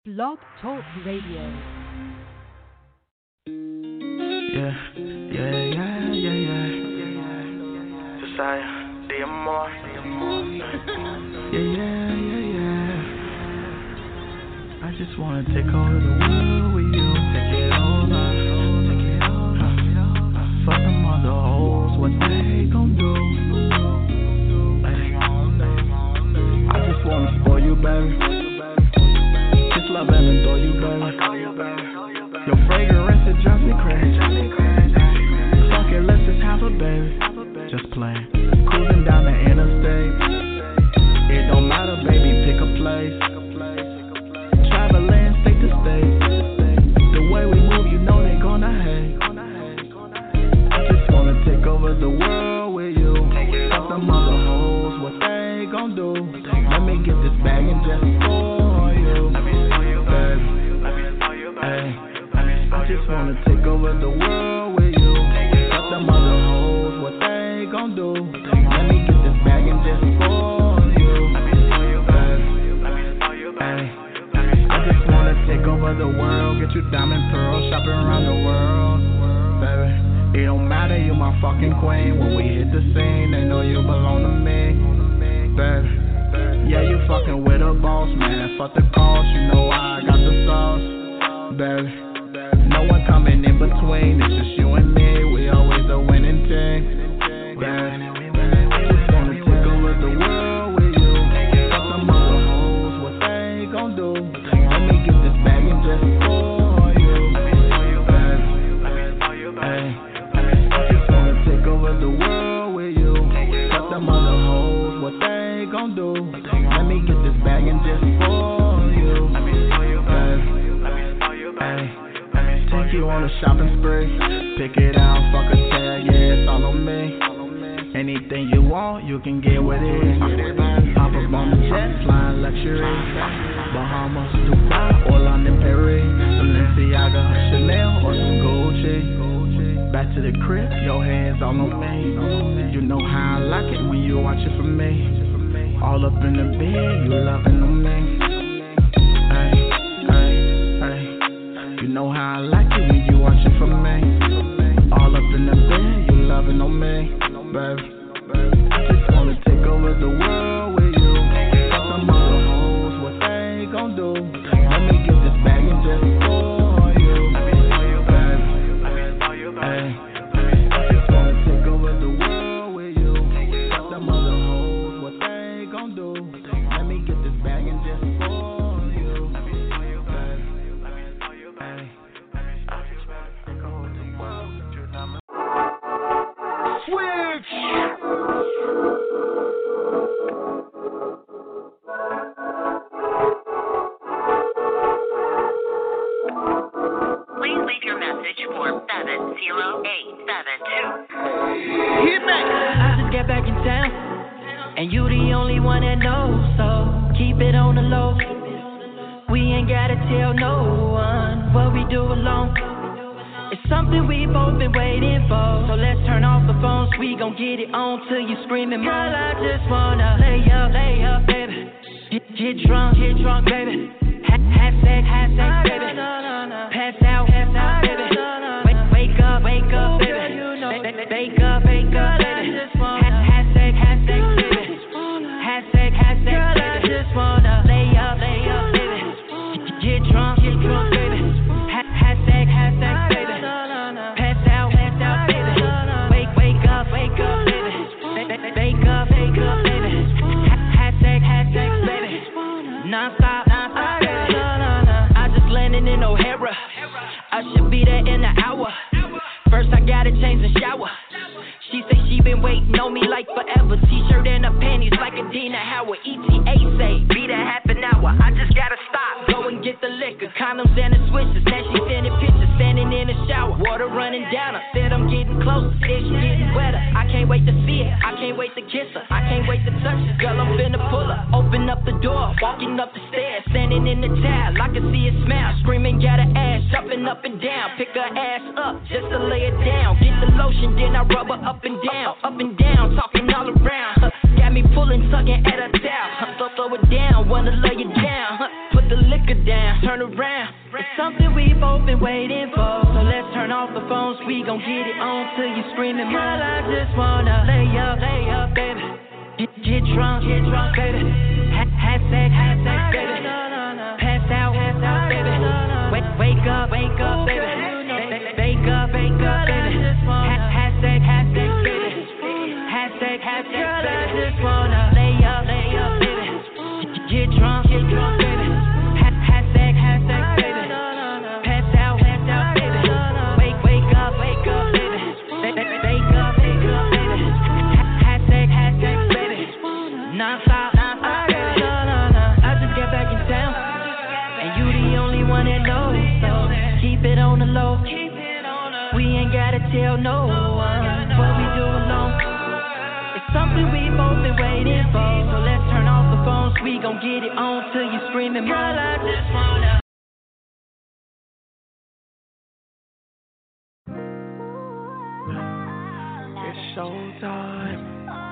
Blog Talk Radio. Yeah. Josiah, DMR. Yeah. I just wanna take over the world with you. Take it over. Fuck them other hoes, what they gon' do? I just wanna spoil you, baby. Just love and adore you, baby. Your fragrance, it drives me crazy. Fuck it, let's just have a baby. Just playing, cruising down the interstate. It don't matter, baby, pick a place. Traveling state to state. The way we move, you know they gonna hate. I just wanna take over the world with you. Fuck them other hoes, what they gon' do? Let me get this bag and just for you, baby. Hey, I just wanna take over the world with you. Fuck them other hoes, what they gon' do? Let me get this bag and just for you, baby. Hey, I just wanna take over the world, get you diamond pearls, shopping around the world, baby. It don't matter, you my fucking queen. When we hit the scene, they know you belong to me, baby. Yeah, you fucking with a boss, man. Fuck the cost, you know I got the sauce, baby. No one coming in between, it's just you and me. We always a winning team, baby. I just wanna take over the world with you. Fuck them other hoes, what they gon' do? Let me get this bag and just for you, baby. Hey, I just wanna take over the world with you. Fuck them other hoes, what they gon' do? Let me get this bag and just for you, baby. Hey, take you on a shopping spree. Pick it out, fuck a tag, yeah, it's all on me. Anything you want, you can get with it. Hop up on the jet, flying luxury. Bahamas, Dubai, or London, Paris. Balenciaga, Chanel, or some Gucci. Back to the crib, your hands all on me. You know how I like it when you watch it for me. All up in the bed, you loving on me. Hey. You know how I like it when you watch it for me. All up in the bed, you loving on me, baby. I just wanna take over the world with you. Fuck them other hoes, what they gon' do? Let me get this bag and just for you, baby. Hey, I just wanna take over the world with you. Fuck them other hoes, what they gon' do? Let me get this bag and just for you, baby. Hey, I just wanna take over the world with you. Switch! Please leave your message for 70872. Hit me! I just got back in town, and you the only one that knows, so keep it on the low. We ain't gotta tell no one what we do alone. It's something we both been waiting for, so let's turn off the phones, we gon' get it on till you screaming. Girl, I just wanna lay up, baby. Get drunk, baby. Have sex, baby. Pass out, baby. Wake up, baby. Wake up, baby. Have sex, baby. Have sex, baby. Girl, I just wanna lay up, baby. Get drunk, baby. Have sex, baby. Pass out, baby. Wake up, baby. Wake up, baby. Have sex, baby. Non-stop, baby. I just landed in O'Hara. I should be there in an hour. First I gotta change the shower. She say she been waiting on me like forever. T-shirt and her panties like a Dina Howard. ETA say, be there half an hour. I just gotta stop, go and get the liquor. Condoms and the switches. Now she sending pictures, standing in the shower. Water running down her. Said I'm getting closer, said she getting wetter. I can't wait to see her, I can't wait to kiss her. I can't wait to touch her. Girl, I'm finna pull her. Open up the door, walking up the stairs. Standing in the towel, I can see her smile. Screaming, got her ass, jumping up and down. Pick her ass up, just to lay her down. Get the lotion, then I rub her up and down, talking all around. Got me pulling, tugging at her towel. Throw it down, wanna lay it down. Put the liquor down, turn around. It's something we both been waiting for. So let's turn off the phones, we gon' get it on till you screaming. Girl, I just wanna lay up, baby. Get drunk, baby. Have sex, baby. Pass out, baby. Wake up, baby. Wake up, baby. Have sex, baby. Have sex, baby. Girl, I just wanna lay up, baby. Get drunk, baby. Have sex, baby. Pass out, baby. Wake up, baby. Wake up, baby. Have sex, baby. Non-stop, I just get back in town, and you the only one that knows. So keep it on the low. We ain't gotta tell no one what we do alone. It's something we both been waiting for. So let's turn off the phones, we gon' get it on till you screaming. Girl, I just wanna. It's showtime.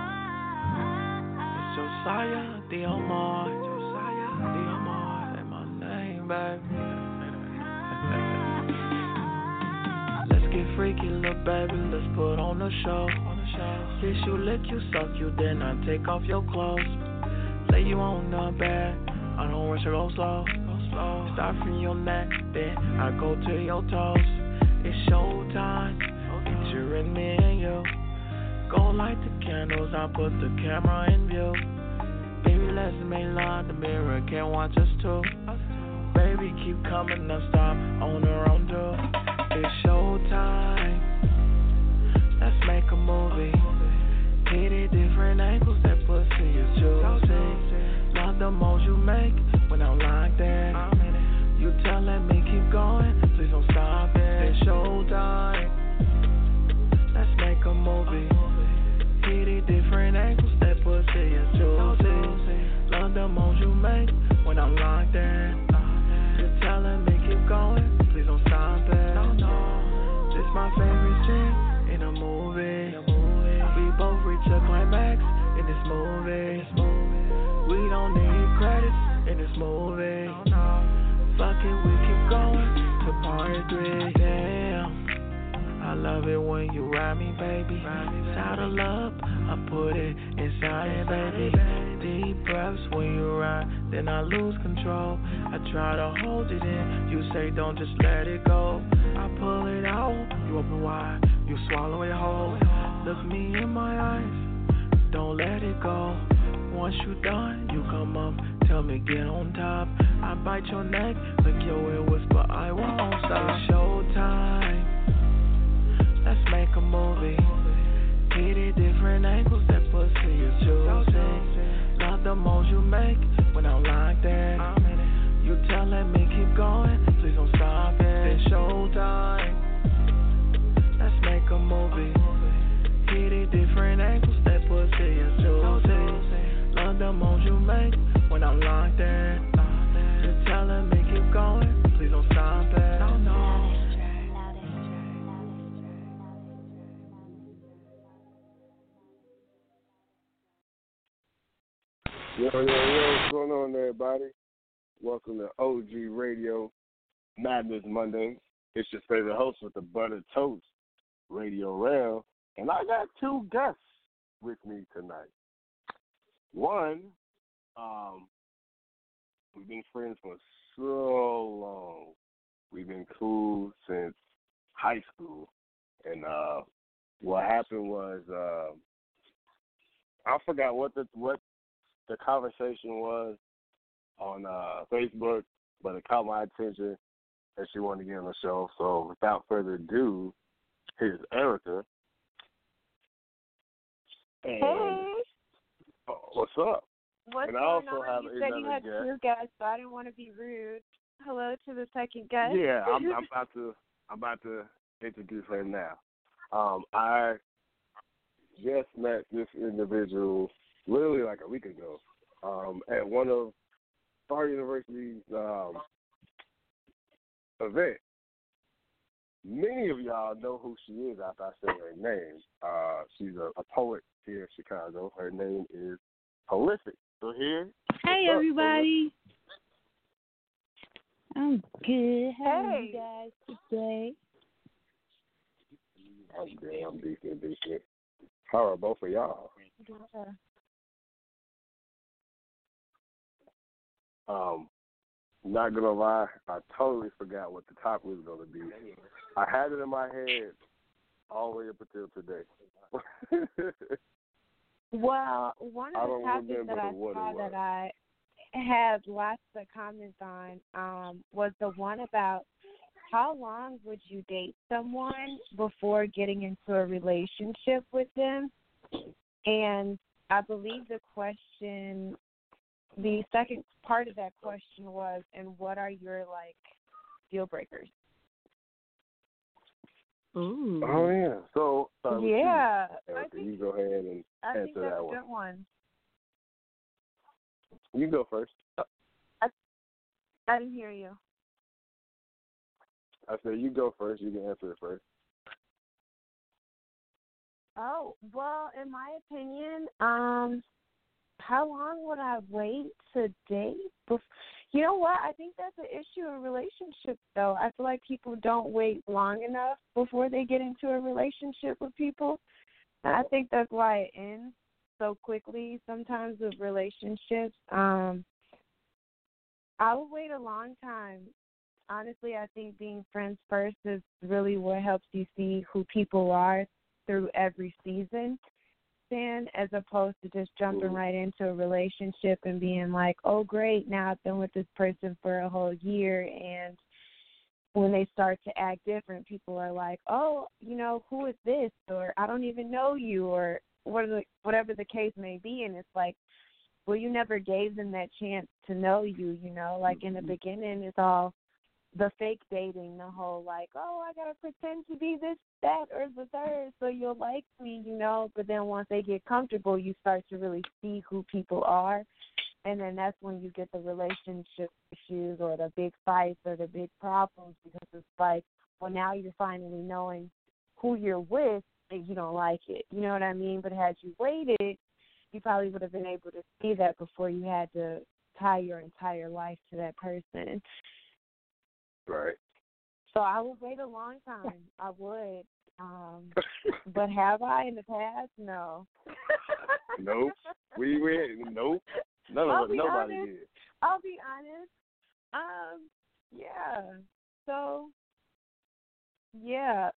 It's Josiah Diomar. And my name, baby. Let's get freaky, little baby. Let's put on the show. Kiss you, lick you, suck you, then I take off your clothes. Lay you on the bed. I don't rush or go slow. Start from your neck, then I go to your toes. It's showtime. Picturing me and you. Go light the candles, I put the camera in view. Baby, let's make love, the mirror can't watch us too. Baby, keep coming, up, stop on her own too. It's showtime. Let's make a movie. Hit it different angles, that pussy is juicy. Love the moves you make when I'm like that. You telling me keep going, please don't stop it. It's showtime. Let's make a movie. Hit it different angles, that pussy is juicy. Love the moves you make when I'm like that. You telling me keep going, please don't stop it. This my favorite scene in a movie. We both reach a climax in this movie. We don't need credits in this movie. Fuck it, we keep going to part 3. Damn, I love it when you ride me, baby. Saddle up, I put it inside, baby. Deep breaths when you ride, then I lose control. I try to hold it in, you say don't just let it go. I pull it out, you open wide, you swallow it whole. Look me in my eyes, don't let it go. Once you done, you come up, tell me get on top. I bite your neck, lick your ear, whisper I won't stop. It's showtime. Let's make a movie. Hit it different angles, that pussy is juicy. Love the moves you make when I'm like that. You telling me keep going, please don't stop it. It's showtime. Let's make a movie. Hit it different angles, that pussy is juicy. Love the moves you make when I'm like that. You telling me keep going, please don't stop it. Yo, what's going on, everybody? Welcome to OG Radio Madness Monday. It's your favorite host with the butter toast, Radio Rail, and I got 2 guests with me tonight. One, we've been friends for so long. We've been cool since high school, and what happened was I forgot what the conversation was on Facebook, but it caught my attention and she wanted to get on the show. So without further ado, here's Erica. And, hey. What's up? What's and I going also on? have You said you had guest. 2 guests, so I didn't want to be rude. Hello to the second guest. Yeah, I'm about to introduce her now. I just met this individual literally like a week ago at one of Star University's events. Many of y'all know who she is after I say her name. She's a poet here in Chicago. Her name is Prolific. So here. Hey, everybody. I'm good. How are you Hey. guys today? I'm good. I'm decent. How are both of y'all? Yeah. Not gonna lie, I totally forgot what the topic was gonna be. I had it in my head all the way up until today. Well, one I of the don't topics remember that I what it saw was. that I had lots of comments on was the one about how long would you date someone before getting into a relationship with them? And I believe the second part of that question was, and what are your, like, deal breakers? Ooh. Oh yeah. So Yeah. you go ahead and I think answer that's that a one. good one. You go first. I didn't hear you. I said you go first. You can answer it first. Oh, well, in my opinion, how long would I wait to date? You know what? I think that's an issue in relationships, though. I feel like people don't wait long enough before they get into a relationship with people. And I think that's why it ends so quickly sometimes with relationships. I would wait a long time. Honestly, I think being friends first is really what helps you see who people are through every season, as opposed to just jumping right into a relationship and being like, oh, great, now I've been with this person for a whole year, and when they start to act different, people are like, oh, who is this? Or I don't even know you, or whatever the case may be. And it's like, well, you never gave them that chance to know you, like in the beginning it's all the fake dating, the whole like, oh, I got to pretend to be this, that, or the third so you'll like me, but then once they get comfortable, you start to really see who people are, and then that's when you get the relationship issues or the big fights or the big problems, because it's like, well, now you're finally knowing who you're with and you don't like it, you know what I mean? But had you waited, you probably would have been able to see that before you had to tie your entire life to that person. Right. So I would wait a long time. I would. But have I in the past? No. Nope. Nope. Nobody honest. did. I'll be honest. Yeah. So, yeah.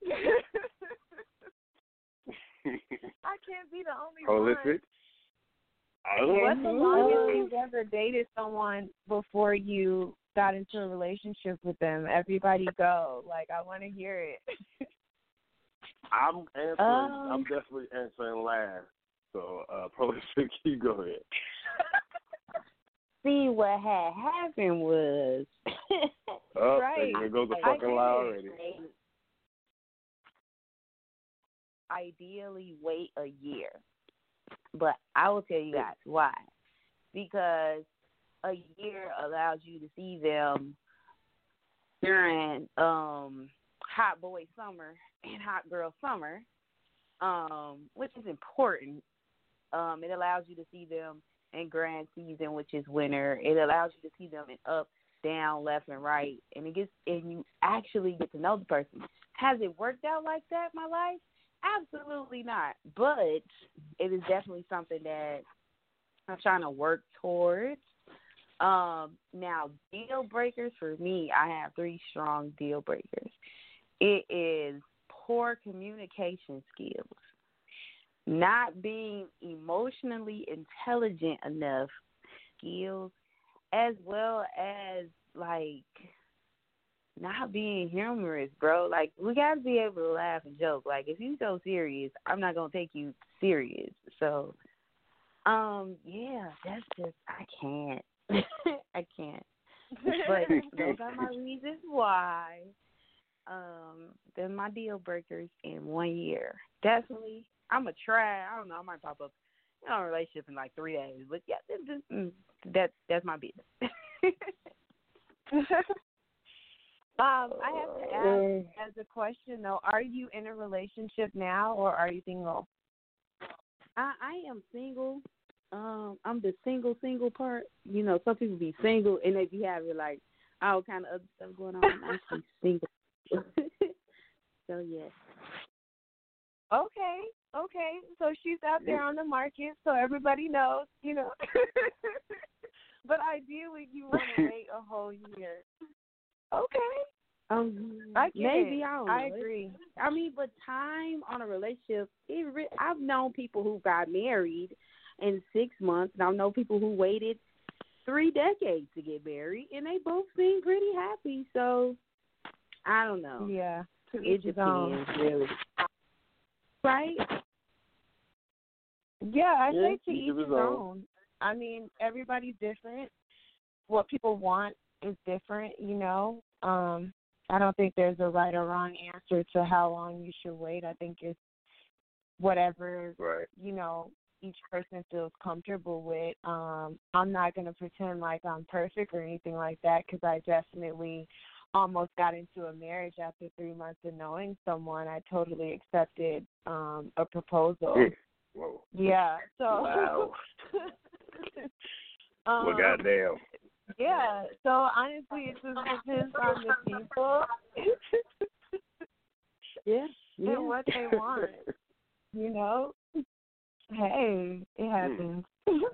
I can't be the only one. What's the longest you've ever dated someone before you got into a relationship with them? Everybody go. Like, I want to hear it. I'm answering. I'm definitely answering last. So, Prolific, you go ahead. See, what had happened was... right. There goes the fucking lie already. Ideally, wait a year. But I will tell you guys why. Because a year allows you to see them during hot boy summer and hot girl summer, which is important. It allows you to see them in grand season, which is winter. It allows you to see them in up, down, left, and right, and you actually get to know the person. Has it worked out like that in my life? Absolutely not. But it is definitely something that I'm trying to work towards. Now, deal breakers for me, I have 3 strong deal breakers. It is poor communication skills, not being emotionally intelligent enough skills, as well as, like, not being humorous, bro. Like, we got to be able to laugh and joke. Like, if you so serious, I'm not going to take you serious. So, yeah, that's just, I can't. I can't. But those are my reasons why. They're my deal breakers in 1 year. Definitely. I'm going to try. I don't know. I might pop up in a relationship in like 3 days. But, yeah, that's my business. I have to ask as a question, though, are you in a relationship now or are you single? I am single. I'm the single part. You know, some people be single and they be having, like, all kind of other stuff going on. I'm actually single. So, yeah. Okay. So she's out there on the market, so everybody knows, But ideally, you want to wait a whole year. Okay. I get maybe it. I agree. I mean, but time on a relationship, I've known people who got married in 6 months, and I've known people who waited 3 decades to get married, and they both seem pretty happy. So, I don't know. Yeah. It depends, really. Right? Yeah, I say to each each of his his own. I mean, everybody's different. What people want is different, I don't think there's a right or wrong answer to how long you should wait. I think it's whatever, right. Each person feels comfortable with. I'm not going to pretend like I'm perfect or anything like that, because I definitely almost got into a marriage after 3 months of knowing someone. I totally accepted a proposal. Whoa. Yeah. So. Wow. Well, goddamn. Yeah. So honestly, it just depends on the people. Yeah. And what they want. Hey, it happens.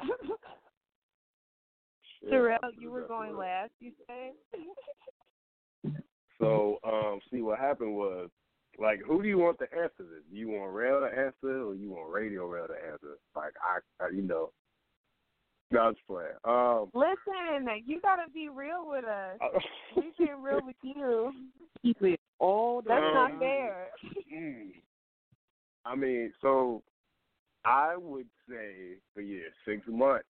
Terrell, you were going last, you said? So, see, what happened was, like, who do you want to answer this? Do you want Rail to answer, or you want Radio Rail to answer? Like, no, just playing. Listen, you gotta be real with us. We being real with you. Keep it all the That's time. not fair. I mean, so I would say for 6 months,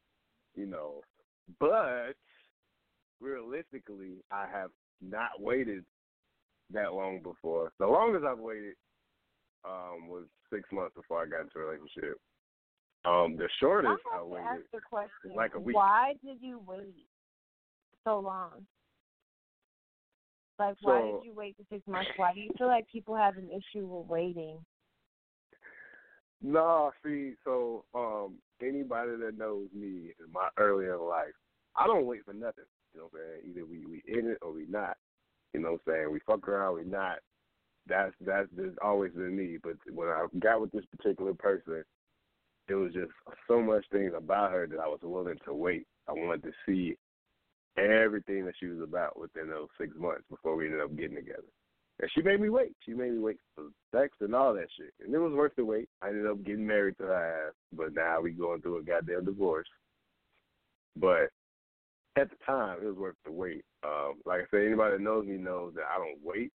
but realistically, I have not waited that long before. The longest I've waited was 6 months before I got into a relationship. The shortest I waited, ask the question, like a week. Why did you wait so long? Like, why did you wait for 6 months? Why do you feel like people have an issue with waiting? No, see, so anybody that knows me in my earlier life, I don't wait for nothing. You know what I'm saying? Either we in it or we not. You know what I'm saying? We fuck around, we not. That's just always been me. But when I got with this particular person, it was just so much things about her that I was willing to wait. I wanted to see everything that she was about within those 6 months before we ended up getting together. And she made me wait. She made me wait for sex and all that shit. And it was worth the wait. I ended up getting married to her ass, but now we going through a goddamn divorce. But at the time, it was worth the wait. Like I said, anybody that knows me knows that I don't wait.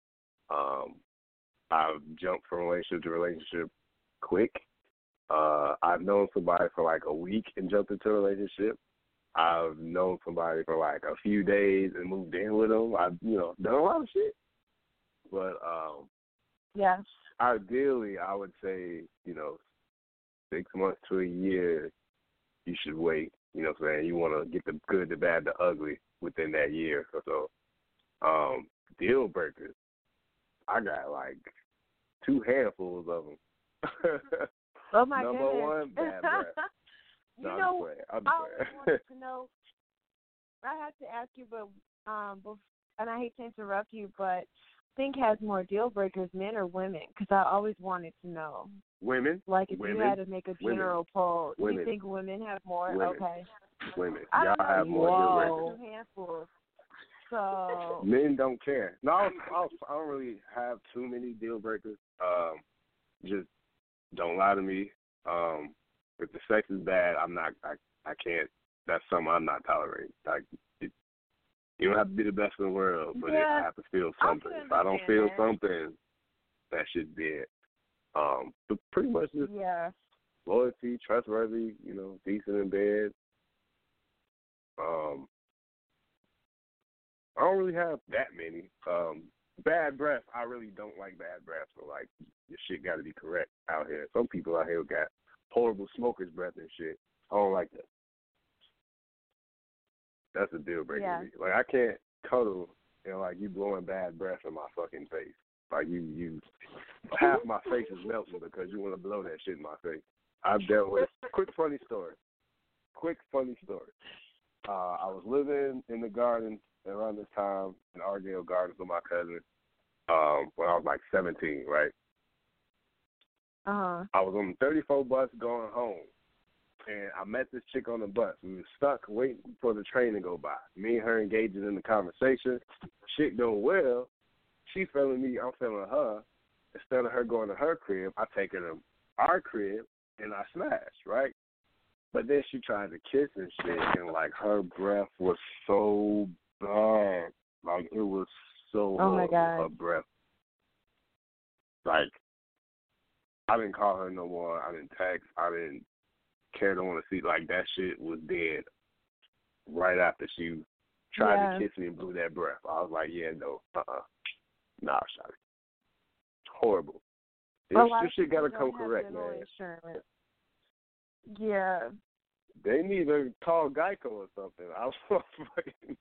I've jumped from relationship to relationship quick. I've known somebody for like a week and jumped into a relationship. I've known somebody for like a few days and moved in with them. I've, done a lot of shit. But yes, ideally, I would say, 6 months to a year, you should wait. You know what I'm saying? You want to get the good, the bad, the ugly within that year or so. Deal breakers, I got like 2 handfuls of them. Oh, my Number goodness. one, bad breath. No, I always wanted to know, I have to ask you, but and I hate to interrupt you, but think has more deal breakers, men or women? Because I always wanted to know. Women. Like if you had to make a general poll, do you think women have more? Women. Okay. Women. I Y'all don't know. have more deal breakers. Handfuls. So men don't care. No, I don't really have too many deal breakers. Just don't lie to me. If the sex is bad, I can't. That's something I'm not tolerating. Like, you don't have to be the best in the world, but I have to feel something. If I don't feel something, that should be it. But pretty much just loyalty, trustworthy, decent in bed. I don't really have that many. Bad breath, I really don't like bad breath. So, like, your shit got to be correct out here. Some people out here got horrible smoker's breath and shit. I don't like that. That's a deal breaker. Yeah. Like, I can't cuddle and, like, you blowing bad breath in my fucking face. Like, you half my face is melting because you want to blow that shit in my face. I've dealt with quick funny story. I was living in the garden around this time in Argyle Gardens with my cousin when I was like 17, right? I was on the 34 bus going home, and I met this chick on the bus. We were stuck waiting for the train to go by. Me and her engaging in the conversation. Shit going well. She feeling me, I'm feeling her. Instead of her going to her crib, I take her to our crib, and I smashed, right? But then she tried to kiss and shit, and, like, her breath was so bad. Like, it was so my horrible, God. her breath. Like, I didn't call her no more. I didn't text. I didn't care to want to see. Like, that shit was dead right after she tried to kiss me and blew that breath. I was like, yeah, no, nah, shawty. Horrible. This shit got to come correct, man. Insurance. Yeah. They need to call Geico or something. I was fucking.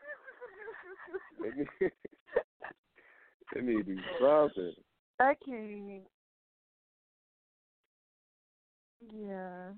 They need to do something. I can't. Yeah.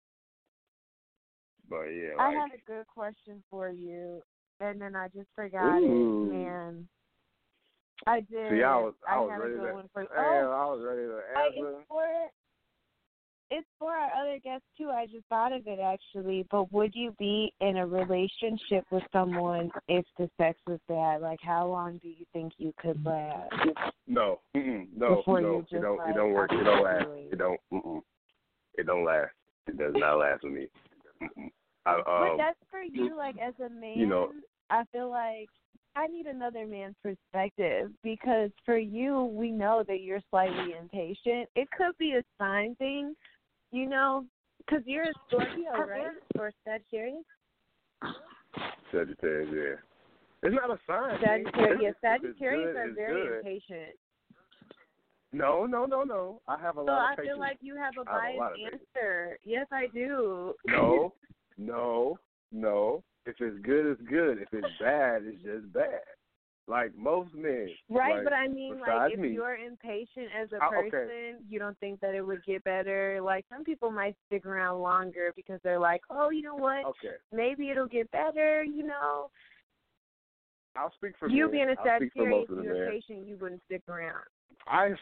But yeah, I like, had a good question for you, and then I just forgot ooh. it, man. I did. See, I was had ready a good to. one for you. I was ready to answer. It's for our other guests too. I just thought of it actually. But would you be in a relationship with someone if the sex was bad? Like, how long do you think you could last? No, no, Before no. you It just, don't. like, It don't work. It don't last. absolutely- It don't. It don't last. It does not last with me. But that's for you, like, as a man. You know, I feel like I need another man's perspective because for you, we know that you're slightly impatient. It could be a sign thing, you know, because you're a Scorpio, right? Or Sagittarius? Sagittarius, yeah. It's not a sign. Sagittarius. If it's Sagittarius good, are it's very good. impatient. No. I have a So lot I of patience. feel like you have a I have a lot biased of patience. answer. Yes, I do. No. If it's good, it's good. If it's bad, it's just bad. Like most men. Right, like, but I mean, like, besides if me, you're impatient as a okay. person, you don't think that it would get better. Like, some people might stick around longer because they're like, oh, you know what? Okay. Maybe it'll get better, you know? I'll speak for You men. being a I'll speak for Sagittarius, most of if the you're men. patient, you wouldn't stick around. I'm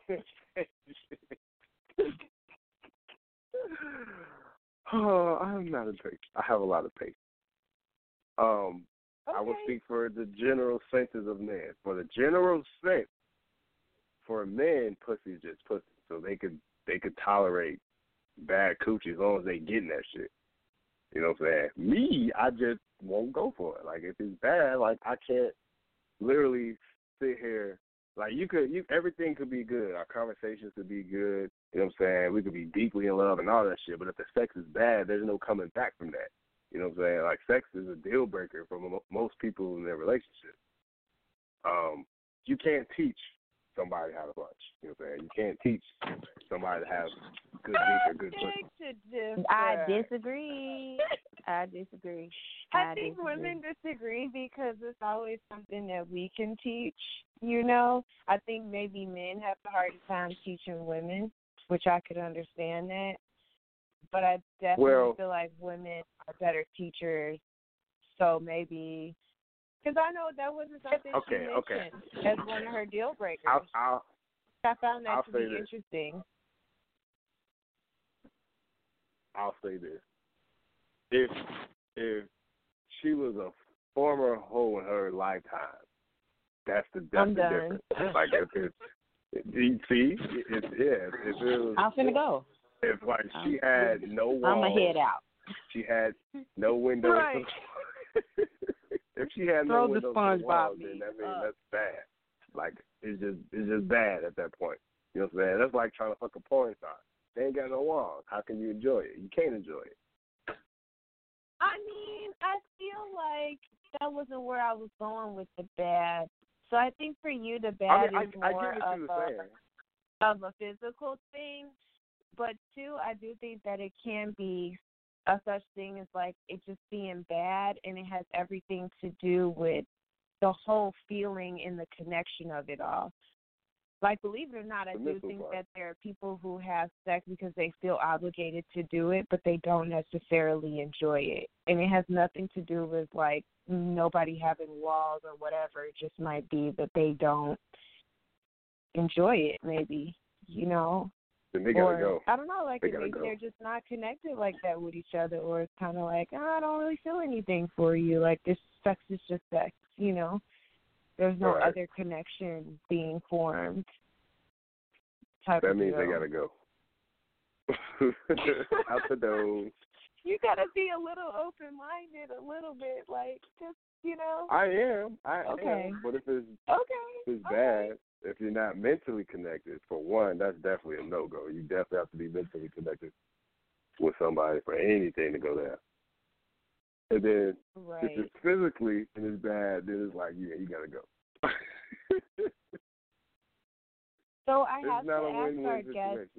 Oh, I'm not impatient. I have a lot of patience. I will speak for the general senses of men. For the general sense, for men, pussy is just pussy. So they could tolerate bad coochie as long as they getting that shit. You know what I'm saying? Me, I just won't go for it. Like, if it's bad, like, I can't literally sit here. Like, everything could be good. Our conversations could be good. You know what I'm saying? We could be deeply in love and all that shit. But if the sex is bad, there's no coming back from that. You know what I'm saying? Like, sex is a deal breaker for most people in their relationship. You can't teach somebody how to punch. You know what I'm saying? You can't teach somebody to have good dick or good pussy. I disagree. I think women disagree because it's always something that we can teach, you know? I think maybe men have a harder time teaching women, which I could understand that. But I definitely feel like women are better teachers. So maybe, because I know that wasn't something she mentioned as one of her deal breakers. I found that to be interesting. I'll say this. If she was a former hoe in her lifetime, that's the difference. Like, if it's, you see, if it was, I'm finna go. If, like, she had no walls, I'm going to head out. She had no windows. Right. If she had Throw no the windows to the walls, SpongeBob then that means that's bad. Like, it's just bad at that point. You know what I'm saying? That's like trying to fuck a porn star. They ain't got no walls. How can you enjoy it? You can't enjoy it. I mean, I feel like that wasn't where I was going with the bad. So I think for you, the bad is more of a physical thing. But, too, I do think that it can be a such thing as, like, it just being bad, and it has everything to do with the whole feeling and the connection of it all. Like, believe it or not, I do think that there are people who have sex because they feel obligated to do it, but they don't necessarily enjoy it. And it has nothing to do with, like, nobody having walls or whatever. It just might be that they don't enjoy it, maybe, you know. Then they gotta go. I don't know, like, maybe they're just not connected like that with each other, or it's kind of like, oh, I don't really feel anything for you. Like, this sex is just sex, you know. There's no other connection being formed. That means they gotta go. Out the door. You gotta be a little open-minded, a little bit, like, just, you know. I am. But if it's bad, if you're not mentally connected, for one, that's definitely a no-go. You definitely have to be mentally connected with somebody for anything to go there. And then if it's physically and it's bad, then it's like, yeah, you gotta go. So I have to ask our guest,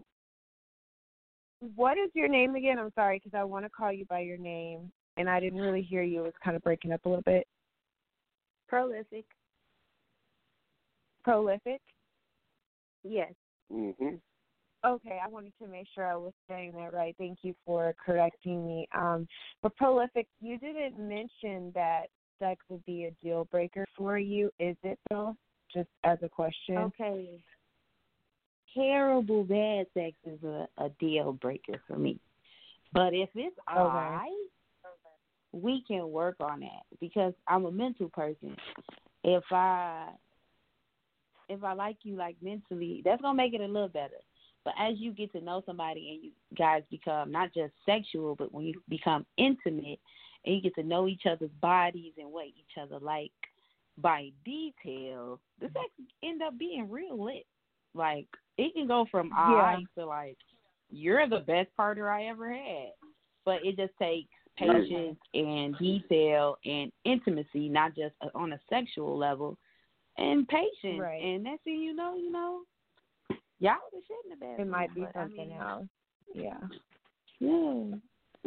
what is your name again? I'm sorry, because I want to call you by your name, and I didn't really hear you. It was kind of breaking up a little bit. Prolific. Prolific? Yes. Mm-hmm. Okay, I wanted to make sure I was saying that right. Thank you for correcting me. But Prolific, you didn't mention that sex would be a deal breaker for you. Is it, though? Just as a question. Okay. Terrible bad sex is a deal breaker for me. But if it's all right, we can work on that because I'm a mental person. If I like you, like, mentally, that's going to make it a little better. But as you get to know somebody and you guys become not just sexual, but when you become intimate and you get to know each other's bodies and what each other like by detail, the sex end up being real lit. Like, it can go from I to, like, you're the best partner I ever had. But it just takes patience and detail and intimacy, not just on a sexual level, and patience. Right. And next thing you know, y'all the shit in the bed. It might be something else. Yeah. Yeah.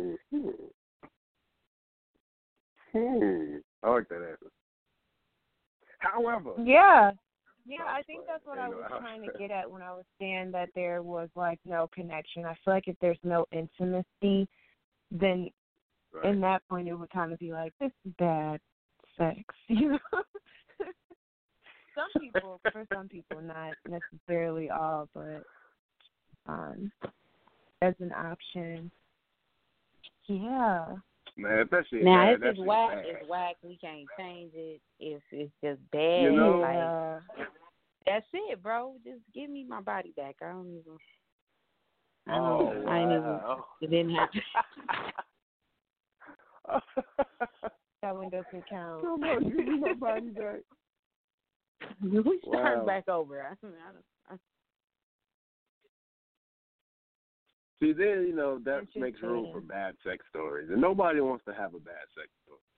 I like that answer. However. Yeah, I think that's what I was trying to get at when I was saying that there was, like, no connection. I feel like if there's no intimacy, then in that point it would kind of be like, this is bad sex, you know? For some people, not necessarily all, but as an option, yeah. Man, if that shit now, bad, if it's whack, it's whack. We can't change it. If it's just bad, you know? like, that's it, bro. Just give me my body back. I don't even. It didn't happen. That one doesn't count. Come on, give me my body back. We start back over. See, then, you know, that makes room for bad sex stories. And nobody wants to have a bad sex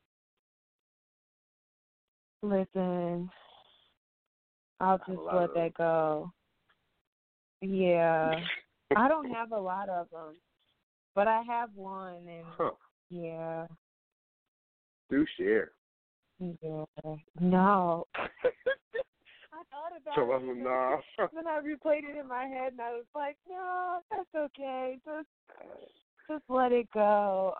story. Listen, I'll just let that go. Yeah. I don't have a lot of them, but I have one, and yeah. Do share. Yeah. No. I thought about it. No. Then I replayed it in my head, and I was like, no, that's okay. Just let it go.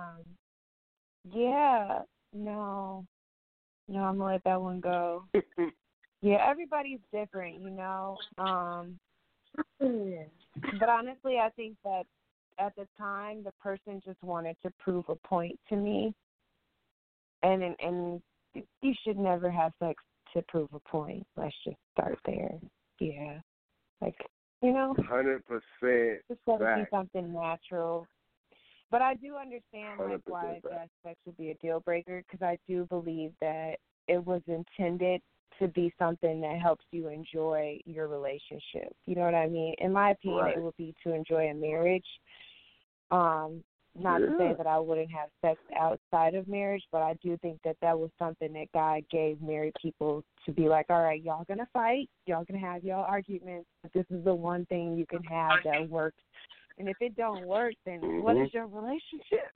Yeah. No, I'm going to let that one go. Yeah, everybody's different, you know. But honestly, I think that at the time, the person just wanted to prove a point to me. And you should never have sex to prove a point. Let's just start there. Yeah. Like, you know. 100%. Just let it be something natural. But I do understand, like, why that sex would be a deal breaker, because I do believe that it was intended to be something that helps you enjoy your relationship. You know what I mean? In my opinion, it would be to enjoy a marriage. Not to say that I wouldn't have sex outside of marriage, but I do think that that was something that God gave married people to be like, all right, y'all going to fight, y'all going to have y'all arguments, but this is the one thing you can have that works. And if it don't work, then what is your relationship?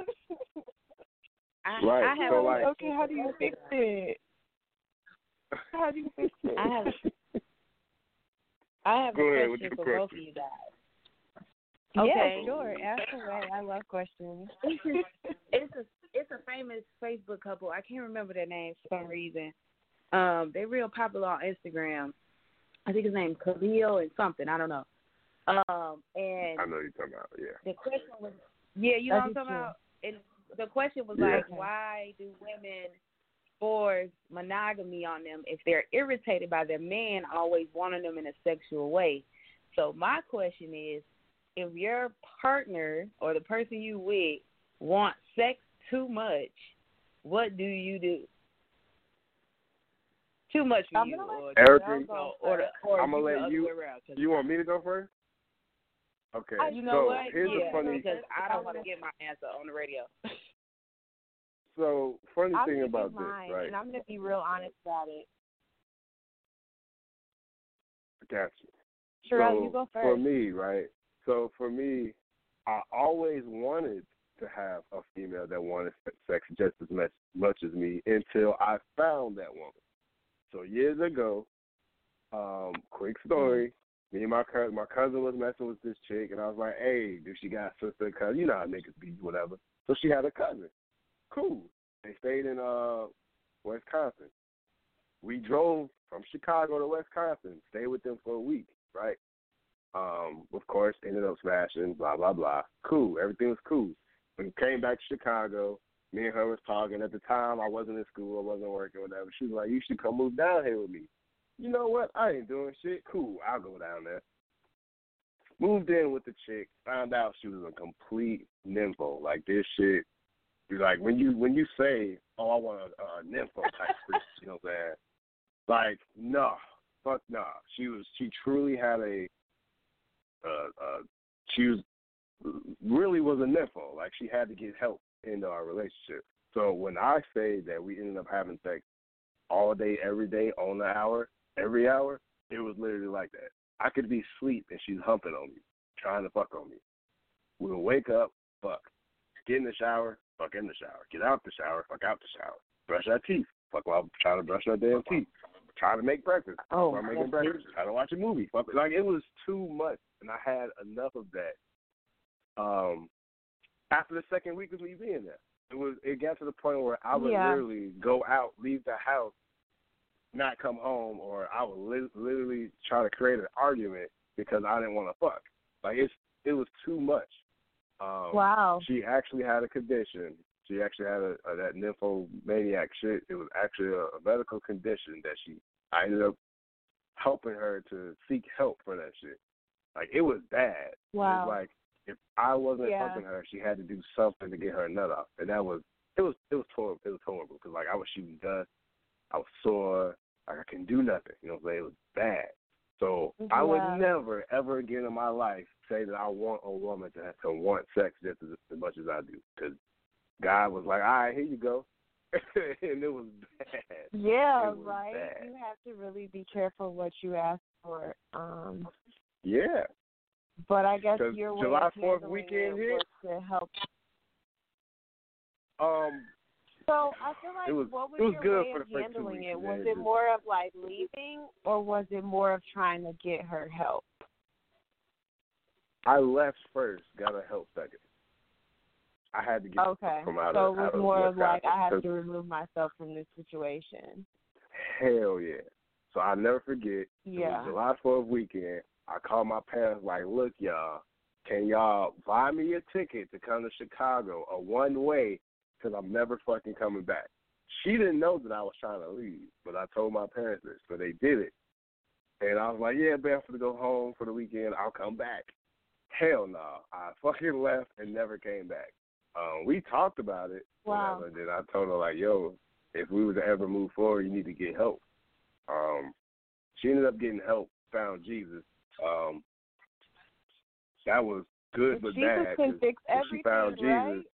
I have okay, how do you fix it? How do you fix it? I have Go a ahead with question the for question. both of you guys. Yeah, Okay. sure. Ask away. I love questions. It's a famous Facebook couple. I can't remember their name for some reason. They're real popular on Instagram. I think his name's Khalil and something. I don't know. And I know you're talking about, yeah. the question was, yeah, you know what I'm talking about? And the question was Yeah. like, why do women force monogamy on them if they're irritated by their man always wanting them in a sexual way? So my question is, if your partner or the person you with wants sex too much, what do you do? Too much for you, Erica, or I'm gonna you let the you. other way around, 'cause You want me to go first? Okay. you know so what? Here's Yeah, the funny. because I don't want to get my answer on the radio. So funny I'm thing gonna about give this, mine, right? and I'm gonna be real honest about it. I got you. Sherelle, So you go first. for me, right? So for me, I always wanted to have a female that wanted sex just as much as me until I found that woman. So years ago, quick story. Me and my cousin was messing with this chick, and I was like, "Hey, do she got a sister? Cousin? You know how niggas be, whatever." So she had a cousin. Cool. They stayed in Wisconsin. We drove from Chicago to Wisconsin. Stayed with them for a week, right? Of course, ended up smashing. Blah blah blah. Cool. Everything was cool. When we came back to Chicago, me and her was talking. At the time, I wasn't in school. I wasn't working, whatever. She was like, "You should come move down here with me." You know what? I ain't doing shit. Cool, I'll go down there. Moved in with the chick. Found out she was a complete nympho. Like this shit. Like when you say, "Oh, I want a nympho type freak," you know what I'm saying? Like, no, fuck no. She truly had she really was a nympho. Like she had to get help in our relationship. So when I say that we ended up having sex all day, every day, on the hour, every hour, it was literally like that. I could be asleep and she's humping on me, trying to fuck on me. We'll wake up, fuck. Get in the shower, fuck in the shower. Get out the shower, fuck out the shower. Brush our teeth, fuck while I'm trying to brush our damn teeth. Try to make breakfast, fuck while I'm making breakfast. Try to watch a movie. Fuck. Like, it was too much, and I had enough of that. After the second week of me being there, it got to the point where I would literally go out, leave the house, not come home, or I would literally try to create an argument because I didn't want to fuck. Like it was too much. Wow. She actually had a condition. She actually had that nymphomaniac shit. It was actually a medical condition that I ended up helping her to seek help for that shit. Like, it was bad. Wow. It was like, if I wasn't helping her, she had to do something to get her nut off. And it was horrible. It was horrible because, like, I was shooting dust. I was sore. Like, I couldn't do nothing. You know what I'm saying? It was bad. So I would never, ever again in my life say that I want a woman to want sex just as much as I do. Because God was like, all right, here you go. And it was bad. Yeah, it was right. bad. You have to really be careful what you ask for. Yeah. But I guess your way July of 4th handling weekend it hit. was to help. So I feel like what was your good way for of the first 2 handling weeks, it? Was man. it more of like leaving, or was it more of trying to get her help? I left first, got her help second. I had to get from out so of it was out more of of like I have Wisconsin. to remove myself from this situation. Hell yeah. So I'll never forget. Yeah. It was July 4th weekend. I called my parents like, look, y'all, can y'all buy me a ticket to come to Chicago, a one-way, because I'm never fucking coming back. She didn't know that I was trying to leave, but I told my parents this, so they did it. And I was like, yeah, Ben, I'm going to go home for the weekend. I'll come back. Hell no. I fucking left and never came back. We talked about it. Wow. Whatever. Then I told her, like, yo, if we were to ever move forward, you need to get help. She ended up getting help, found Jesus. That was good but Jesus bad. can fix everything, she found right? Jesus.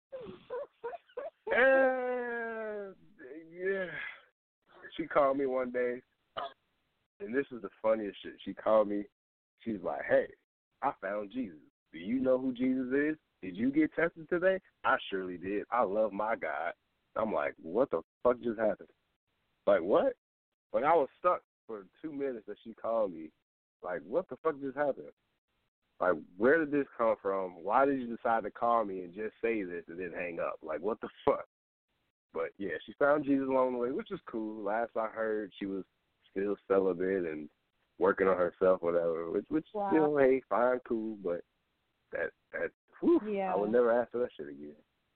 Yeah. She called me one day, and this is the funniest shit. She called me. She's like, hey, I found Jesus. Do you know who Jesus is? Did you get tested today? I surely did. I love my God. I'm like, what the fuck just happened? Like, what? Like, I was stuck for 2 minutes that she called me, Like, what the fuck just happened? Like, where did this come from? Why did you decide to call me and just say this and then hang up? Like, what the fuck? But, yeah, she found Jesus along the way, which is cool. Last I heard, she was still celibate and working on herself, whatever, which wow. you know, hey, fine, cool, but whew, Yeah. I would never ask for that shit again.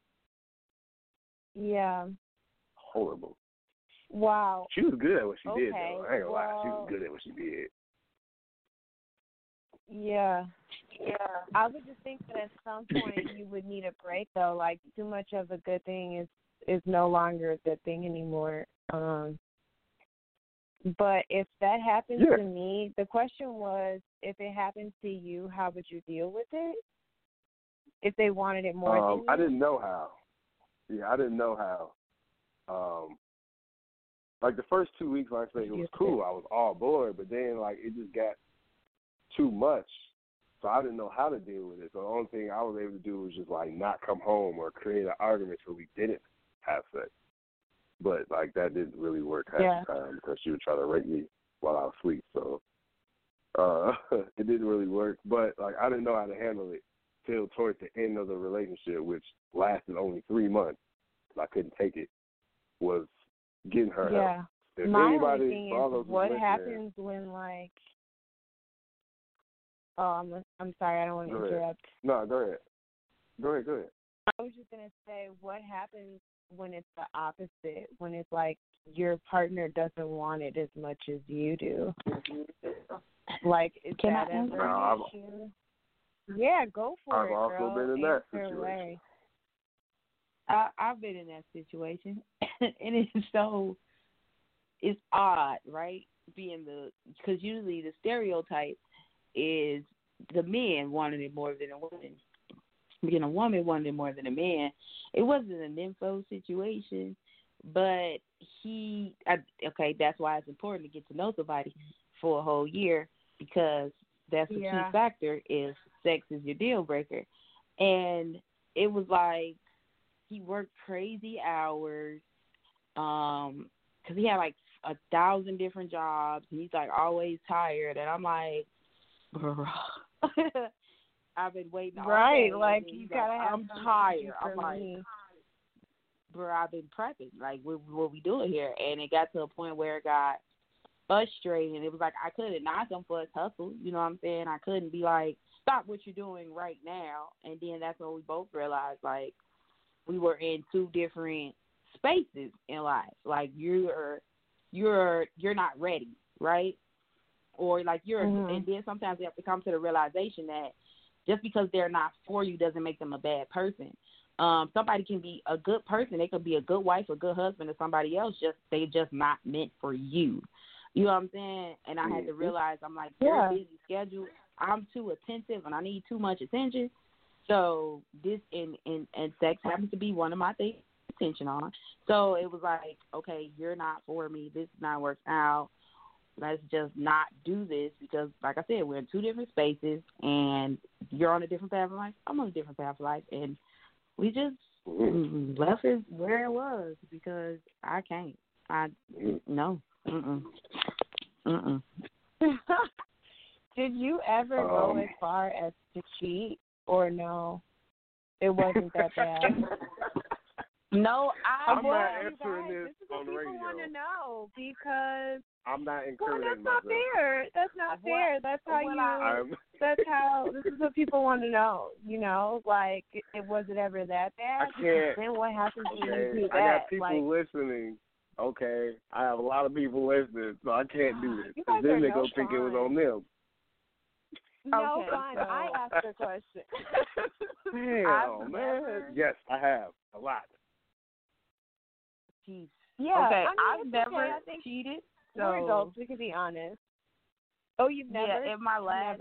Yeah. Horrible. Wow. She was good at what she did, Okay, though. I ain't gonna lie. She was well- good at what she did. Yeah. I would just think that at some point you would need a break, though. Like, too much of a good thing is no longer a good thing anymore. But if that happened to me, the question was, if it happened to you, how would you deal with it? If they wanted it more than you? I didn't know how. Yeah, I didn't know how. Like, the first 2 weeks, like I said, it was cool. I was all aboard, but then, like, it just got too much. So I didn't know how to deal with it. So the only thing I was able to do was just, like, not come home or create an argument so we didn't have sex. But, like, that didn't really work half the time because she would try to rape me while I was asleep. So it didn't really work. But, like, I didn't know how to handle it till towards the end of the relationship, which lasted only 3 months. I couldn't take it, was getting her help. If My anybody only thing follows is, what listening, happens when, like, I'm sorry, I don't want to interrupt. No, go ahead. Go ahead. I was just going to say, what happens when it's the opposite, when it's like your partner doesn't want it as much as you do? Like, is that ever an issue? Yeah, go for it, I've also been in that situation. I've been in that situation, and it's odd, right? Because usually the stereotype is the men wanted it more than a woman. Being a woman wanted it more than a man. It wasn't an info situation, but that's why it's important to get to know somebody for a whole year, because that's the key factor is sex is your deal breaker. And it was like he worked crazy hours because he had like 1,000 different jobs, and he's like always tired. And I'm like, bro, I've been waiting all day. Like you gotta have. I'm tired. I'm like, bro, I've been prepping. Like, what we doing here? And it got to a point where it got frustrating. It was like I couldn't knock him for his hustle. You know what I'm saying? I couldn't be like, stop what you're doing right now. And then that's when we both realized, like, we were in two different spaces in life. Like, you're not ready, right? Or like and then sometimes you have to come to the realization that just because they're not for you doesn't make them a bad person. Somebody can be a good person. They could be a good wife, a good husband, or somebody else. They just not meant for you. You know what I'm saying? And I had to realize, I'm like, they're busy schedule. I'm too attentive, and I need too much attention. So this and sex happens to be one of my things to pay attention on. So it was like, okay, you're not for me. This is not working out. Let's just not do this because, like I said, we're in two different spaces, and you're on a different path of life. I'm on a different path of life, and we just left it where it was because I can't. No. Did you ever go as far as to cheat, or no? It wasn't that bad. No, I'm not answering this on the radio. People want to know because I'm not encouraging that's not fair. That's not fair. That's how this is what people want to know. You know, like, was it ever that bad? I can't. Then what happens when you do that? I got people listening. Okay, I have a lot of people listening, so I can't do this. Because then they go think it was on them. No, fine. I asked the question. Damn, man. Yes, I have. A lot. Jeez. Yeah. Okay, I I've never cheated. So we're adults. We can be honest. Oh, you've never? Yeah, in my last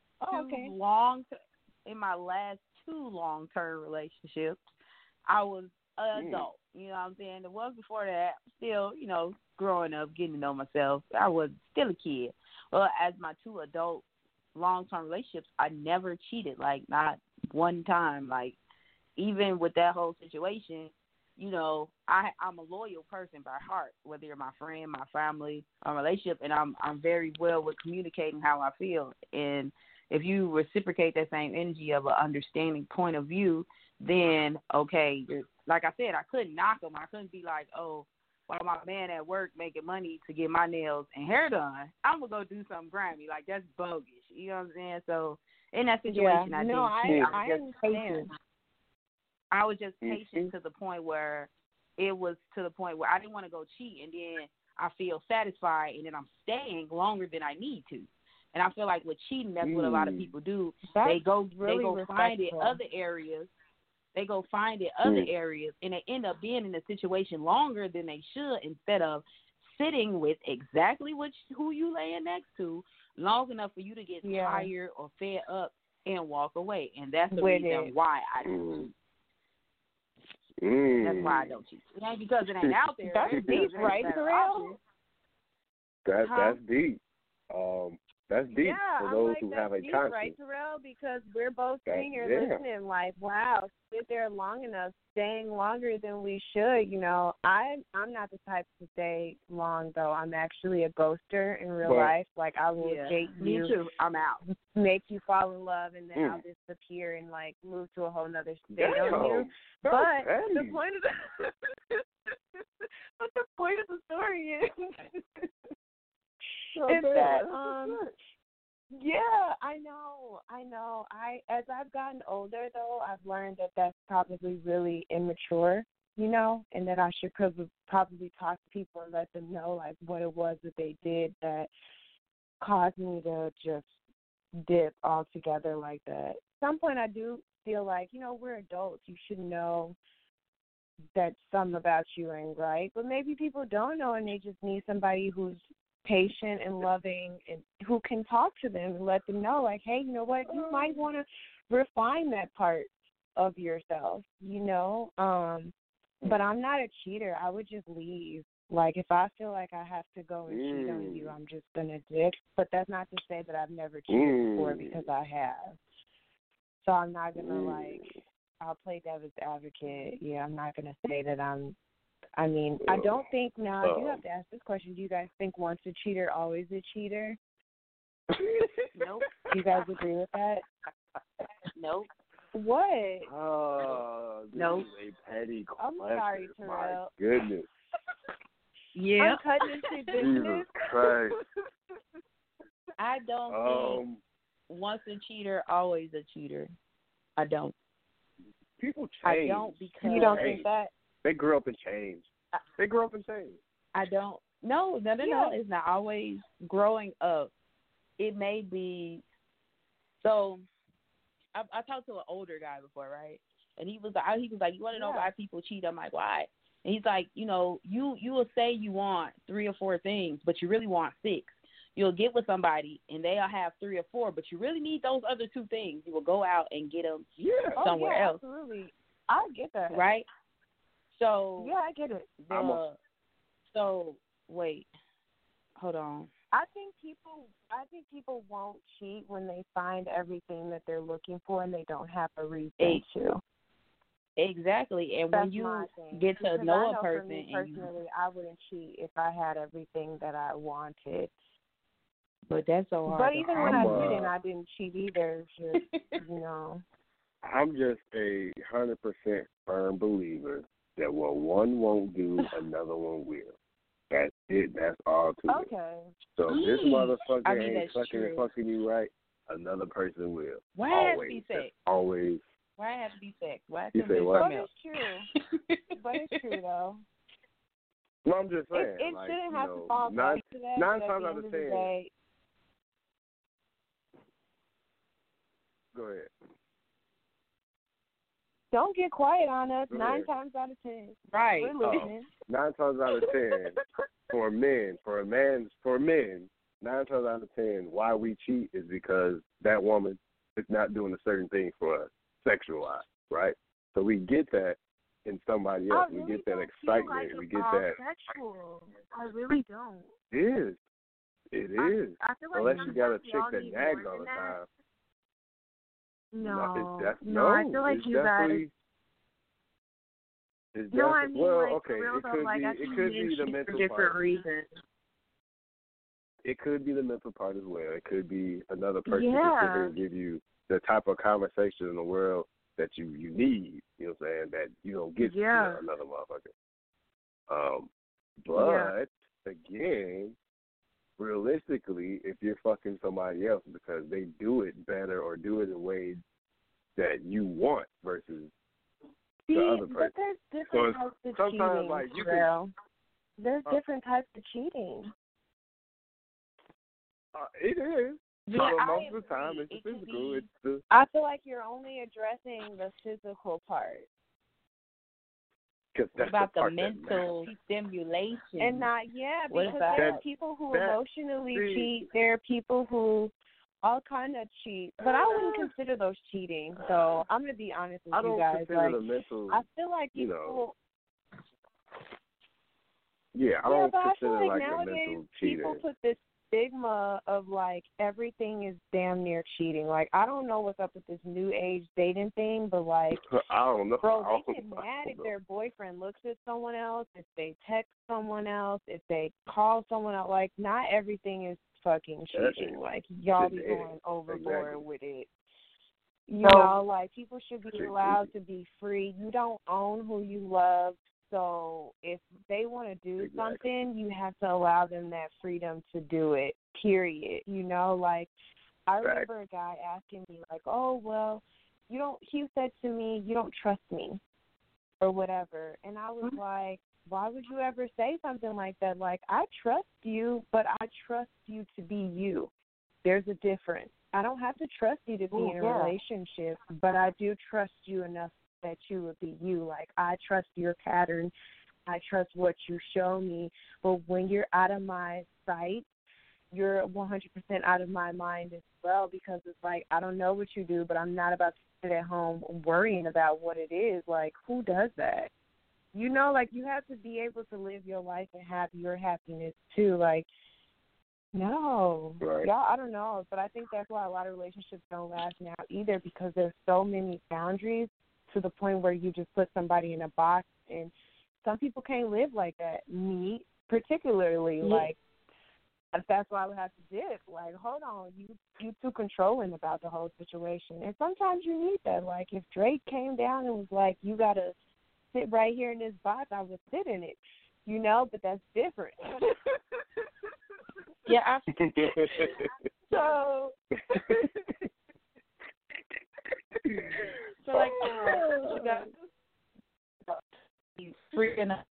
in my last two long-term relationships, I was an adult. You know what I'm saying? The ones before that, still, you know, growing up, getting to know myself. I was still a kid. Well, as my two adult long-term relationships, I never cheated. Like, not one time. Like, even with that whole situation, I'm a loyal person by heart, whether you're my friend, my family, our relationship, and I'm very well with communicating how I feel. And if you reciprocate that same energy of an understanding point of view, then okay, like I said, I couldn't knock them. I couldn't be like, oh, while my man at work making money to get my nails and hair done, I'm gonna go do something grimy. Like that's bogus. You know what I'm saying? So in that situation, I was just patient. I was just patient to the point where it was to the point where I didn't want to go cheat, and then I feel satisfied, and then I'm staying longer than I need to. And I feel like with cheating, that's what a lot of people do. They go find it other areas. They go find it other areas, and they end up being in a situation longer than they should, instead of sitting with exactly who you laying next to long enough for you to get tired or fed up and walk away. And that's the reason why I don't cheat. That's why I don't cheat. It ain't because it ain't out there. That's deep, right, Terrell? That's deep. That's deep for those who have a conscience. Right, Terrell? Because we're both sitting here listening like, wow, sit there long enough, staying longer than we should. You know, I'm not the type to stay long, though. I'm actually a ghoster in real life. Like, I will date you. Me too. I'm out. Make you fall in love, and then I'll disappear and, like, move to a whole nother state on you. But the point of the story is... It's that, I know. As I've gotten older, though, I've learned that that's probably really immature, you know, and that I should probably talk to people and let them know, like, what it was that they did that caused me to just dip altogether like that. At some point, I do feel like, you know, we're adults. You should know that something about you ain't right, but maybe people don't know, and they just need somebody who's patient and loving and who can talk to them and let them know, like, hey, you know what, you might want to refine that part of yourself, you know. But I'm not a cheater. I would just leave. Like, if I feel like I have to go and cheat on you, I'm just going to dip. But that's not to say that I've never cheated before, because I have. So I'm not going to, I'll play devil's advocate. Yeah, I'm not going to say that I don't think, now I do have to ask this question. Do you guys think once a cheater, always a cheater? Nope. Do you guys agree with that? Nope. What? Nope. Is a petty question. I'm sorry, Terrell. My goodness. Yeah. I'm cutting into business. Jesus Christ. I don't think once a cheater, always a cheater. I don't. People change. I don't, because... You don't think that? They grew up and changed. I don't. No. It's not always growing up. It may be. So, I talked to an older guy before, right? And he was like, you want to know why people cheat? I'm like, why? And he's like, you know, you will say you want 3 or 4 things, but you really want 6. You'll get with somebody, and they'll have 3 or 4, but you really need those other 2 things. You will go out and get them somewhere else. Absolutely. I get that. Right? So yeah, I get it. So wait, hold on. I think people won't cheat when they find everything that they're looking for and they don't have a reason to. Exactly, and that's when you get to know a person, for me personally, I wouldn't cheat if I had everything that I wanted. But that's so hard. But even when I didn't cheat either. Just, you know. I'm just a 100% firm believer that what one won't do, another one will. That's it. That's all to it. Okay. So if this motherfucker ain't fucking you right, another person will. Why always. Has to be sex? Always. Why it has to be sex? Why it you say what? But it's true. But it's true, though. No, I'm just saying. It like, shouldn't have to fall back to that. 9 times out of 10. Go ahead. Don't get quiet on us. Go 9 ahead. times out of 10. Right. We're listening. 9 times out of 10 for men, 9 times out of 10, why we cheat is because that woman is not doing a certain thing for us, sexual-wise, right? So we get that in somebody else. Really we get that excitement. Like we get that. Sexual. I really don't. It is. I feel like unless you got a chick that nags all the time. No, I feel like you guys. It's No, I definitely, mean, well, like, okay, for real it though, could like, be I it think could men be the cheat mental for different part. reasons. It could be the mental part as well. It could be another person can sit here Yeah. and give you the type of conversation in the world that you need. You know what I'm saying? That you don't get Yeah. from another motherfucker. But again, realistically, if you're fucking somebody else because they do it better or do it in ways that you want versus the other person. But there's different types of sometimes, cheating, like, you Terrell. There's different types of cheating. It is. Yeah, but I most of the time, agree. it's the It could physical. be- It's the I feel like you're only addressing the physical part. because that's about the the part that mental matters. stimulation. And not, What because about- there are people who That- emotionally see- cheat. There are people who all kind of cheat. But I wouldn't consider those cheating. So I'm going to be honest with I you don't guys. consider Like, the mental. I feel like you people... know, Yeah, I Yeah, don't but I consider feel like a nowadays mental people cheating. put this stigma of like everything is damn near cheating. Like, I don't know what's up with this new age dating thing, but like, I don't know. bro, I they don't get know. mad if their boyfriend looks at someone else, if they text someone else, if they call someone else. Like, not everything is fucking cheating. Like, y'all be going overboard with it. You know, like, people should be allowed to be free. You don't own who you love. So if they want to do something, you have to allow them that freedom to do it, period. You know, like, I remember a guy asking me, like, oh, well, he said to me, you don't trust me or whatever. And I was like, why would you ever say something like that? Like, I trust you, but I trust you to be you. There's a difference. I don't have to trust you to be in a relationship, but I do trust you enough that you would be you. Like, I trust your pattern. I trust what you show me. But when you're out of my sight, you're 100% out of my mind as well, because it's like, I don't know what you do, but I'm not about to sit at home worrying about what it is. Like, who does that? You know, like, you have to be able to live your life and have your happiness too. Like, no. Y'all, I don't know, but I think that's why a lot of relationships don't last now either, because there's so many boundaries to the point where you just put somebody in a box, and some people can't live like that. Me, particularly, like, that's why I would have to dip. Like, hold on, you too controlling about the whole situation. And sometimes you need that. Like, if Drake came down and was like, you got to sit right here in this box, I would sit in it, you know, but that's different. Yeah, So like, you got freaking up.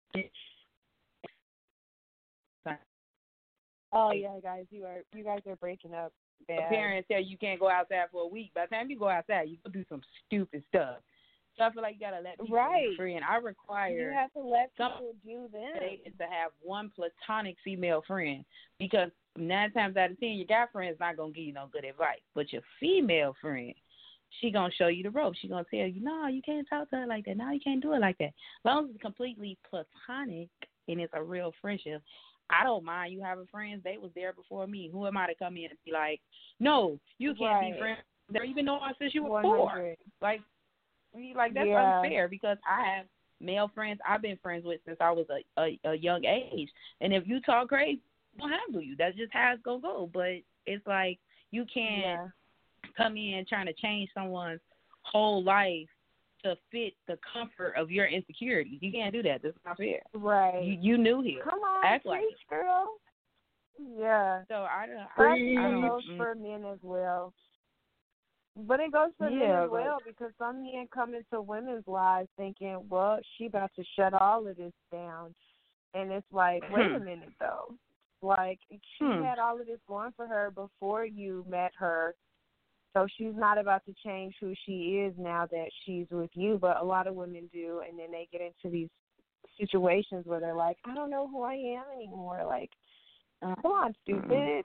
Oh yeah, guys, you guys are breaking up bad. Parents tell you can't go outside for a week. By the time you go outside, you go do some stupid stuff. So I feel like you gotta let people be free, and I require you have to let people do them to have one platonic female friend, because 9 times out of 10 your guy friend's not gonna give you no good advice, but your female friend, she gonna show you the ropes. She gonna tell you, no, you can't talk to her like that. No, you can't do it like that. As long as it's completely platonic and it's a real friendship, I don't mind you having friends. They was there before me. Who am I to come in and be like, no, you can't be friends? They don't even know us since you were 4. Like that's unfair, because I have male friends I've been friends with since I was a young age. And if you talk crazy, I'm gonna handle you. That's just how it's gonna go. But it's like you can't come in trying to change someone's whole life to fit the comfort of your insecurities. You can't do that. That's not fair. Right. You knew him. Come on, act preach, like it. girl. Yeah. So I goes for men as well. But it goes for men as well, because some men come into women's lives thinking, well, she about to shut all of this down. And it's like, wait a minute, though. Like, she had all of this going for her before you met her. So she's not about to change who she is now that she's with you. But a lot of women do, and then they get into these situations where they're like, I don't know who I am anymore. Like, come on, stupid.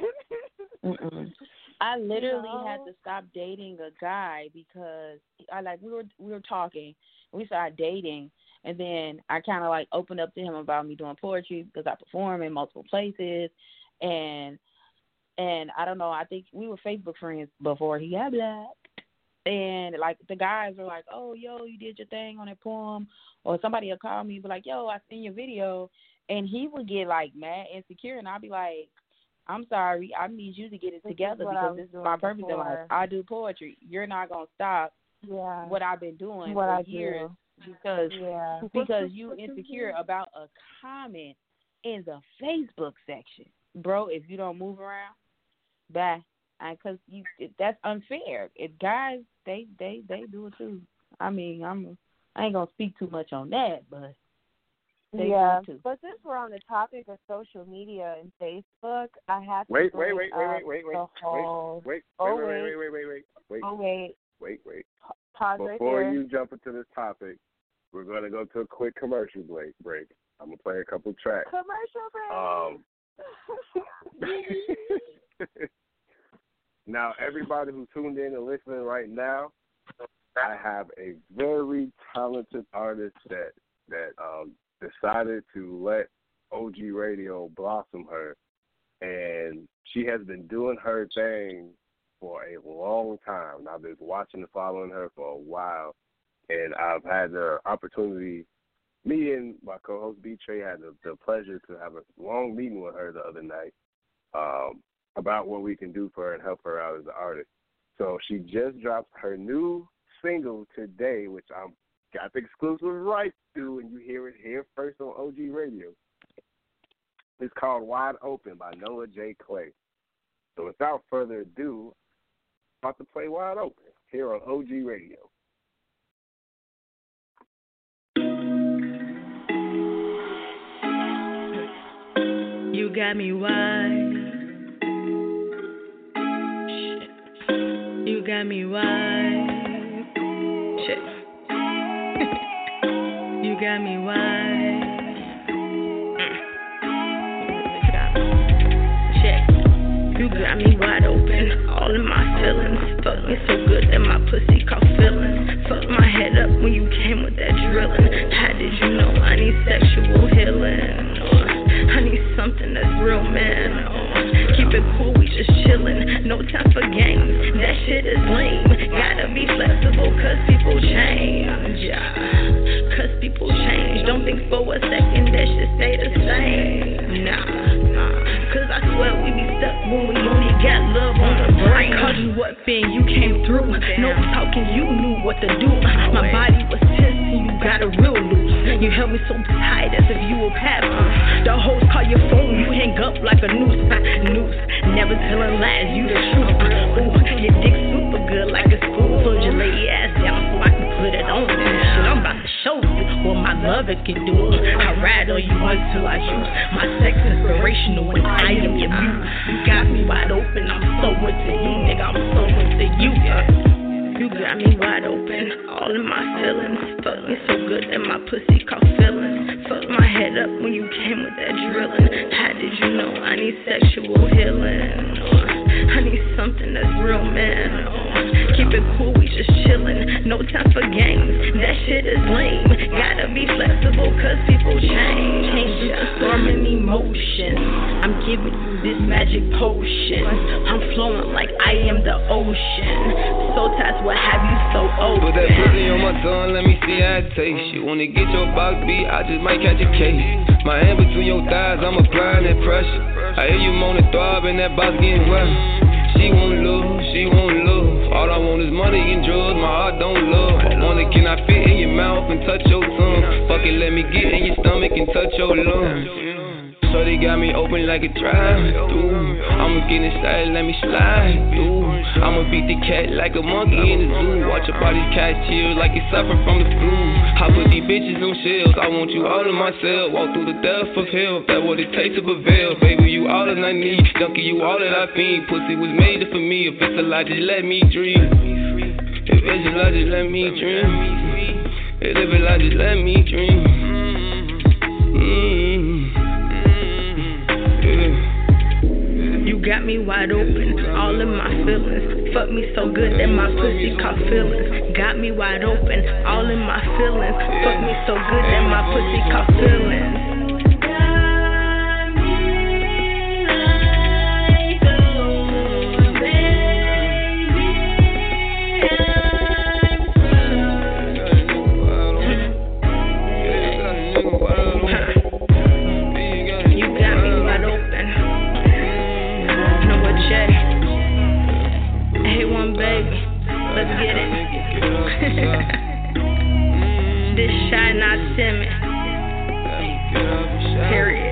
I literally had to stop dating a guy because we were talking, we started dating, and then I kind of like opened up to him about me doing poetry because I perform in multiple places, and I don't know, I think we were Facebook friends before he got blocked, And, like, the guys are like, oh, yo, you did your thing on that poem. Or somebody will call me and be like, yo, I seen your video. And he would get, like, mad, insecure. And I'll be like, I'm sorry, I need you to get it together because this is my purpose in life. I do poetry. You're not going to stop what I've been doing for years because you insecure about a comment in the Facebook section. Bro, if you don't move around, bye. Because that's unfair. If guys, they do it too. I mean, I ain't going to speak too much on that, but they do it too. But since we're on the topic of social media and Facebook, I have to wait. Pause Before right you jump into this topic, we're going to go to a quick commercial break. I'm going to play a couple tracks. Commercial break. Now, everybody who's tuned in and listening right now, I have a very talented artist that decided to let OG Radio blossom her, and she has been doing her thing for a long time. I've been watching and following her for a while, and I've had the opportunity. Me and my co-host B-Trey had the pleasure to have a long meeting with her the other night about what we can do for her and help her out as an artist. So she just dropped her new single today, which I'm got the exclusive rights to, and you hear it here first on OG Radio. It's called Wide Open by Noah J. Clay. So without further ado, I'm about to play Wide Open here on OG Radio. You got me wide. Shit. You got me wide. Shit. You got me wide. Shit. You got me wide open, all in my feelings. Fuck me so good that my pussy caught feelings. Fucked my head up when you came with that drilling. How did you know I need sexual healing? I need something that's real, man. Keep it cool, we just chillin'. No time for games, that shit is lame. Gotta be flexible, cause people change. Cause people change. Don't think for a second that should stay the same. Nah. Cause I swear we be stuck when we only got love on the brain. I called you up and you came through. No talking, you knew what to do. My body was tense and you got a real loose. You held me so tight as if you were passive. The hoes call your phone, you hang up like a noose. Never telling lies, you the truth. Ooh, your dick super good like a spoon. So just lay your ass down so I can put it on. Shit, I'm about to show you what my lover can do. I ride on you until I choose. My sex inspirational when I am your muse. You got me wide open, I'm so into you, nigga. I'm so into you. You got me wide open, all in my feelings. Fuck me so good that my pussy caught feelings. Fucked my head up when you came with that drilling. How did you know I need sexual healing? I need something that's real, man. Keep it cool, we just chillin'. No time for games, that shit is lame. Gotta be flexible, cause people change. Change is a storm in emotion. I'm giving you this magic potion. I'm flowing like I am the ocean. So tight, what have you so open? Put that pussy on my tongue, let me see how it tastes. You wanna get your box beat, I just might catch a case. My hand between your thighs, I'm applying that pressure. I hear you moaning, throb, and that box getting wet. She won't love. All I want is money and drugs, my heart don't love. I wonder, can I fit in your mouth and touch your tongue? Fuck it, let me get in your stomach and touch your lungs. So they got me open like a drive-thru. I'ma get inside, let me slide through. I'ma beat the cat like a monkey in the zoo. Watch your body catch tears like it's suffering from the flu. I put these bitches on shelves, I want you all in myself. Walk through the depth of hell, if that's what it takes to prevail. Baby, you all that I need, junkie, you all that I fiend. Pussy was made for me, if it's a lie, just let me dream. If it's a lie, just let me dream. If it's a lie, just let me dream. You got me wide open, all in my feelings. Fuck me so good that my pussy caught feelings. Got me wide open, all in my feelings. Fuck me so good that my pussy caught feelings. get it. This shot not timid. Period.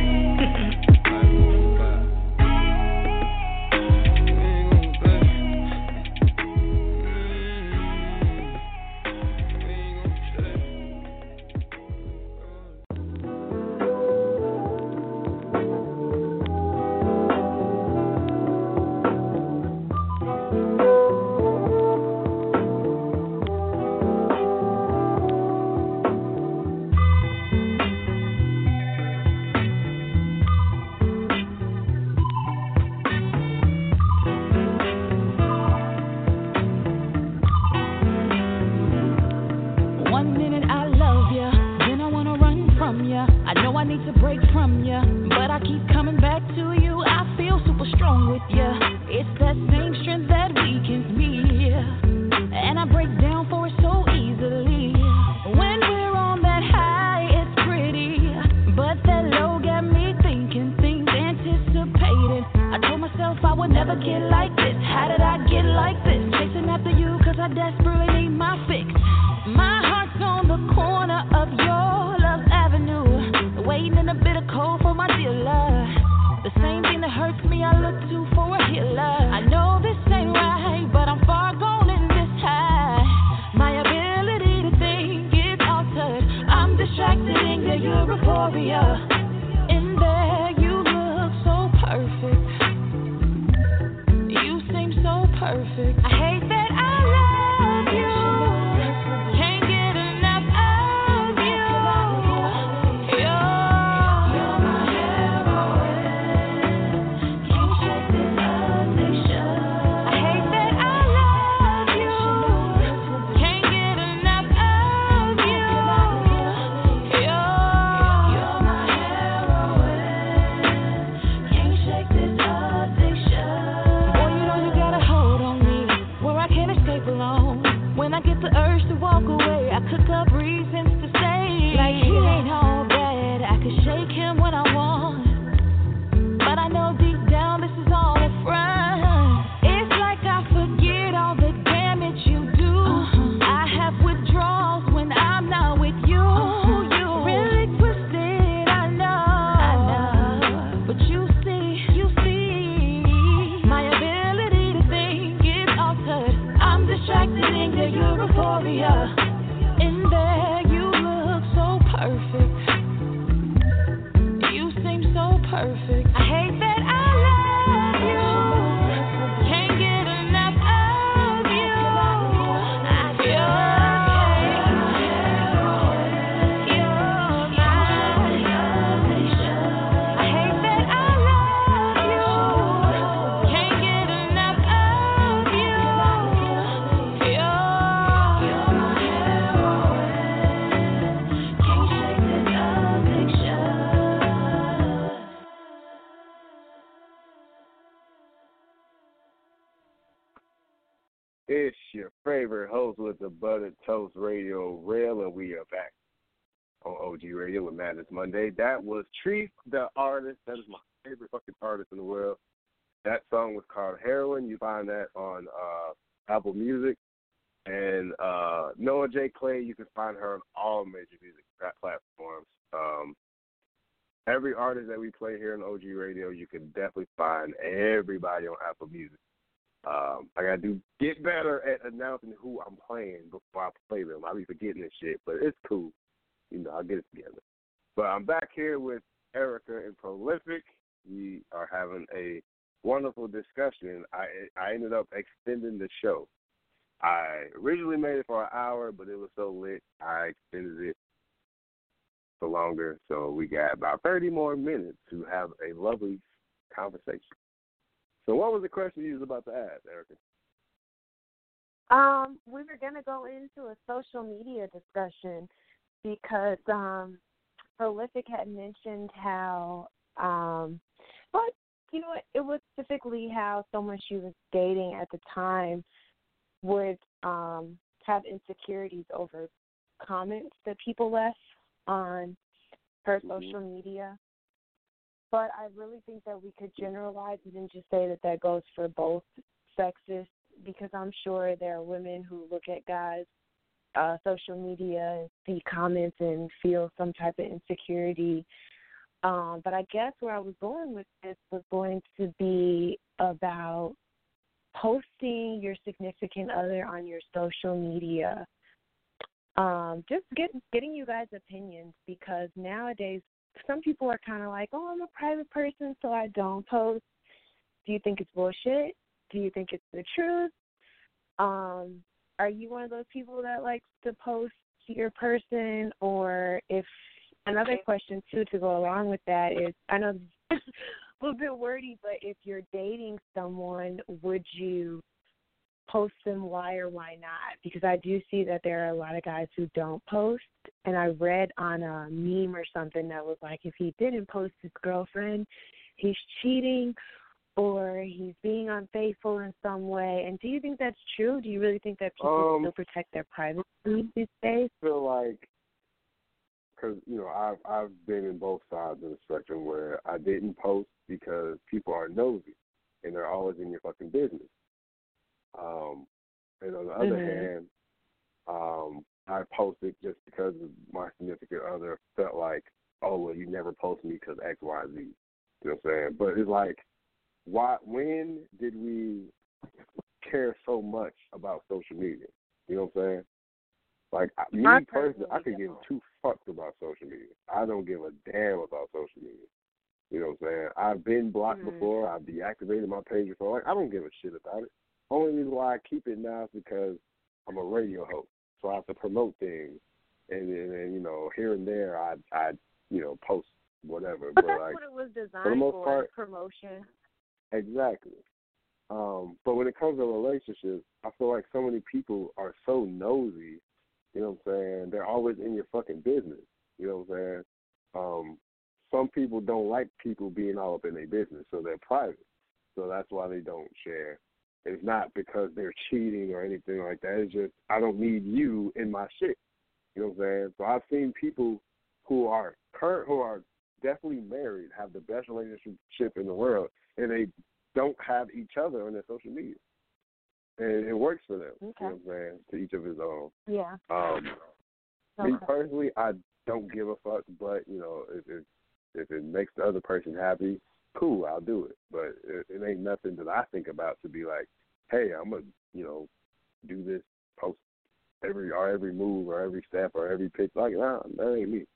It's your favorite host with the Buttered Toast Radio Rail, and we are back on OG Radio with Madness Monday. That was Treef, the artist. That is my favorite fucking artist in the world. That song was called Heroin. You find that on Apple Music. And Noah J. Clay, you can find her on all major music platforms. Every artist that we play here on OG Radio, you can definitely find everybody on Apple Music. I got to get better at announcing who I'm playing before I play them. I'll be forgetting this shit, but it's cool. You know, I'll get it together. But I'm back here with Erica and Prolific. We are having a wonderful discussion. I ended up extending the show. I originally made it for an hour, but it was so lit, I extended it for longer. So we got about 30 more minutes to have a lovely conversation. So what was the question you was about to ask, Erica? We were going to go into a social media discussion because Prolific had mentioned how, but you know, it was specifically how someone she was dating at the time would have insecurities over comments that people left on her social media. But I really think that we could generalize it and just say that that goes for both sexes, because I'm sure there are women who look at guys' social media and see comments and feel some type of insecurity. But I guess where I was going with this was going to be about posting your significant other on your social media. Just getting you guys' opinions, because nowadays some people are kind of like, oh, I'm a private person, so I don't post. Do you think it's bullshit? Do you think it's the truth? Are you one of those people that likes to post your person? Or if another question, too, to go along with that is, I know it's a little bit wordy, but if you're dating someone, would you post them? Why or why not? Because I do see that there are a lot of guys who don't post, and I read on a meme or something that was like, if he didn't post his girlfriend, he's cheating or he's being unfaithful in some way. And do you think that's true? Do you really think that people still protect their privacy these days? I feel like, because, you know, I've been in both sides of the spectrum where I didn't post because people are nosy and they're always in your fucking business. And on the other hand, I posted just because my significant other felt like, oh, well, you never post me because X, Y, Z. You know what I'm saying? But it's like, when did we care so much about social media? You know what I'm saying? Like, me personally, I could give two fucks about social media. I don't give a damn about social media. You know what I'm saying? I've been blocked before. I've deactivated my page before. Like, I don't give a shit about it. Only reason why I keep it now is because I'm a radio host, so I have to promote things. And you know, here and there, I you know, post whatever. But like, that's what it was designed for the most part, promotion. Exactly. But when it comes to relationships, I feel like so many people are so nosy, you know what I'm saying? They're always in your fucking business, you know what I'm saying? Some people don't like people being all up in their business, so they're private. So that's why they don't share. It's not because they're cheating or anything like that. It's just, I don't need you in my shit, you know what I'm saying? So I've seen people who are definitely married, have the best relationship in the world, and they don't have each other on their social media. And it works for them, you know what I'm saying, to each of his own. Yeah. Me personally, I don't give a fuck, but, you know, if it makes the other person happy, cool, I'll do it. But it ain't nothing that I think about to be like, hey, I'm going to, you know, do this, post every move or every step or every pitch. Like, nah, that ain't me.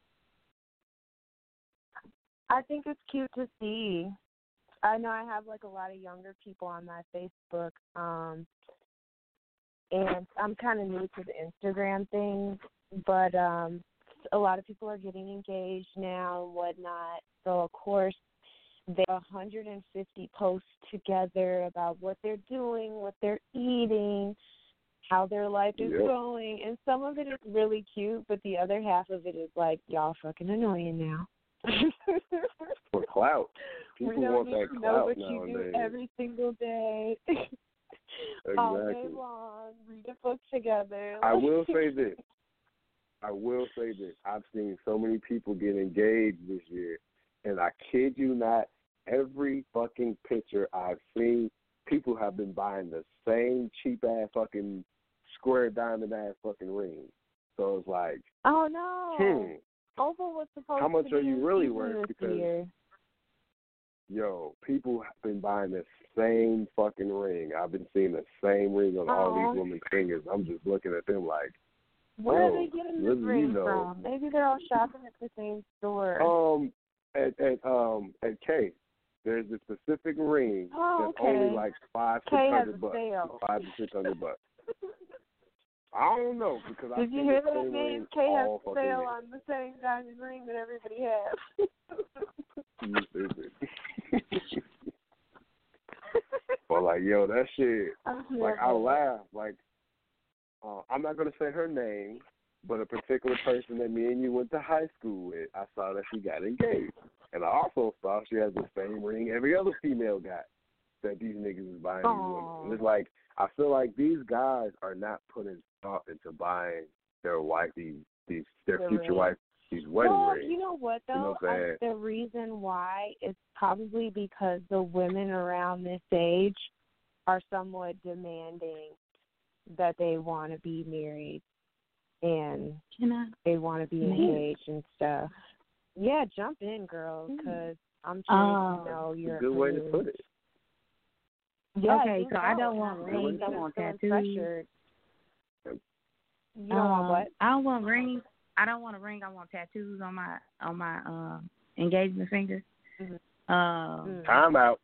I think it's cute to see. I know I have, like, a lot of younger people on my Facebook, and I'm kind of new to the Instagram thing, but a lot of people are getting engaged now and whatnot. So, of course, they have 150 posts together about what they're doing, what they're eating, how their life is going. And some of it is really cute, but the other half of it is like, y'all fucking annoying now. For clout. People we don't want need that to clout know what nowadays. you do every single day. All day long. Read a book together. I will say this. I've seen so many people get engaged this year, and I kid you not, every fucking picture I've seen, people have been buying the same cheap-ass fucking square diamond-ass fucking ring. So it's like, oh, no. Opal was supposed how much to be are you really worth? this Because, year. yo, people have been buying the same fucking ring. I've been seeing the same ring on all these women's fingers. I'm just looking at them like, where are they getting this ring from? Maybe they're all shopping at the same store. At K, there's a specific ring that's only like $500-$600. $500 to $600. I don't know because Did you hear that, man? Kay has a sale on the same diamond ring that everybody has. You stupid. But like, yo, that shit. Like, I laugh. Like, I'm not gonna say her name, but a particular person that me and you went to high school with, I saw that she got engaged, and I also saw she has the same ring every other female got that these niggas is buying these women. And it's like, I feel like these guys are not putting thought into buying their wife, their future wife, these wedding rings. You know what, though? You know what I'm saying? The reason why is probably because the women around this age are somewhat demanding that they want to be married and they want to be engaged and stuff. Yeah, jump in, girls, because I'm sure you know you're a good way to put it. Yeah, okay, so I don't want rings. I want tattoos. You don't want what? I don't want rings. I don't want a ring. I want tattoos on my engagement finger. Time out.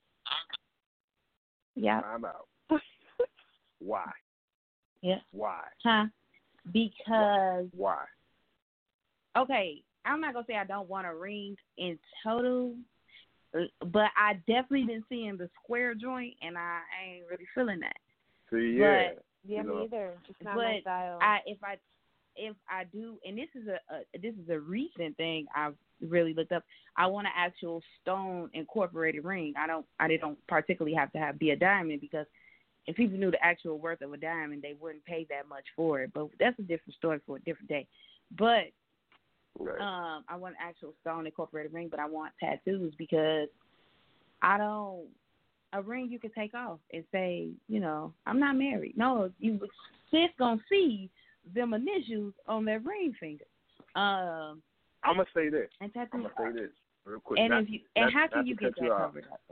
Yeah. Time out. Why? Yeah. Why? Huh? Because. Why? Okay, I'm not gonna say I don't want a ring in total, but I definitely been seeing the square joint, and I ain't really feeling that. See, yeah. But, yeah, me either. It's not my style. If I do, and this is a recent thing I've really looked up. I want an actual stone incorporated ring. I don't particularly have to be a diamond, because if people knew the actual worth of a diamond, they wouldn't pay that much for it. But that's a different story for a different day. But I want an actual stone incorporated ring, but I want tattoos because a ring you can take off and say, you know, I'm not married. No, sis gonna see them initials on that ring finger. I'm gonna say this. And tattoo. I'm gonna say this real quick. And how can you get that covered up?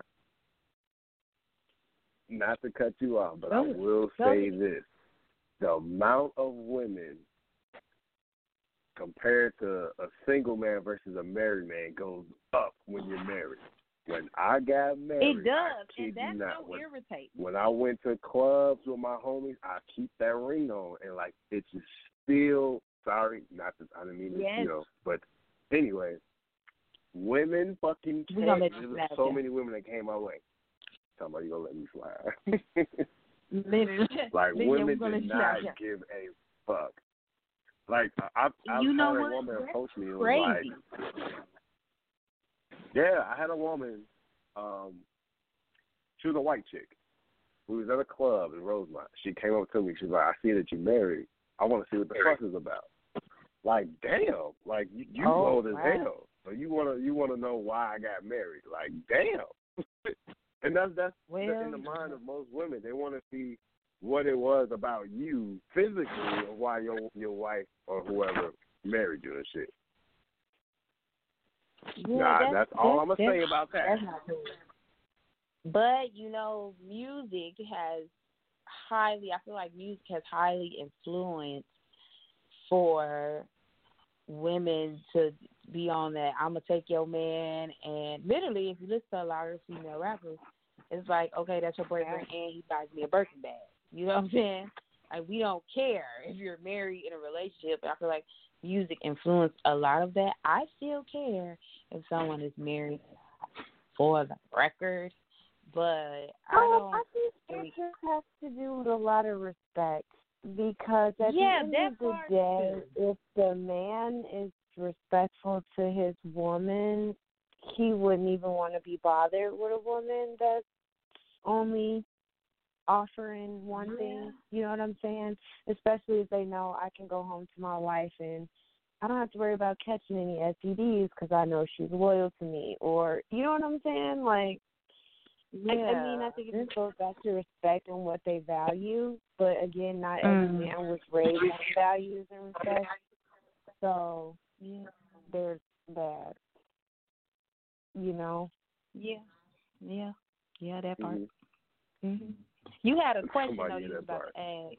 Not to cut you off, but I will say this: the amount of women compared to a single man versus a married man goes up when you're married. When I got married, it does, and that's so irritating. When I went to clubs with my homies, I keep that ring on, and like it's still. Sorry, not that I didn't mean to, you know, but anyway, women fucking can't. There was so many women that came my way. Talking about you gonna let me fly? Literally, like women did not give a fuck. Like I've had a woman approach me and was like, yeah, I had a woman. She was a white chick. We was at a club in Rosemont. She came up to me. She's like, I see that you're married. I want to see what the fuss is about. Like, damn. Like, you old as hell. So you wanna know why I got married. Like, damn. And that's in the mind of most women. They want to see what it was about you physically or why your wife or whoever married you and shit. Yeah, that's all I'm going to say about that. That's not cool. But, you know, music has I feel like music has highly influenced for women to be on that I'm going to take your man. And literally, if you listen to a lot of female rappers, it's like, okay, that's your boyfriend and he buys me a Birkin bag. You know what I'm saying? Like, we don't care if you're married in a relationship. And I feel like music influenced a lot of that. I still care if someone is married for the record. But I think it just has to do with a lot of respect, because at the end of the day, if the man is respectful to his woman, he wouldn't even want to be bothered with a woman that's only offering one thing. You know what I'm saying? Especially if they know I can go home to my wife and I don't have to worry about catching any STDs because I know she's loyal to me. Or, you know what I'm saying? Like, I think it just goes back to respect and what they value. But again, not every man was raised on values and respect. So there's that. You know? Yeah, that part. Mm-hmm. You had a question though you was about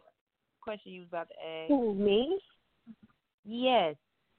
to ask. Who, me? Yes.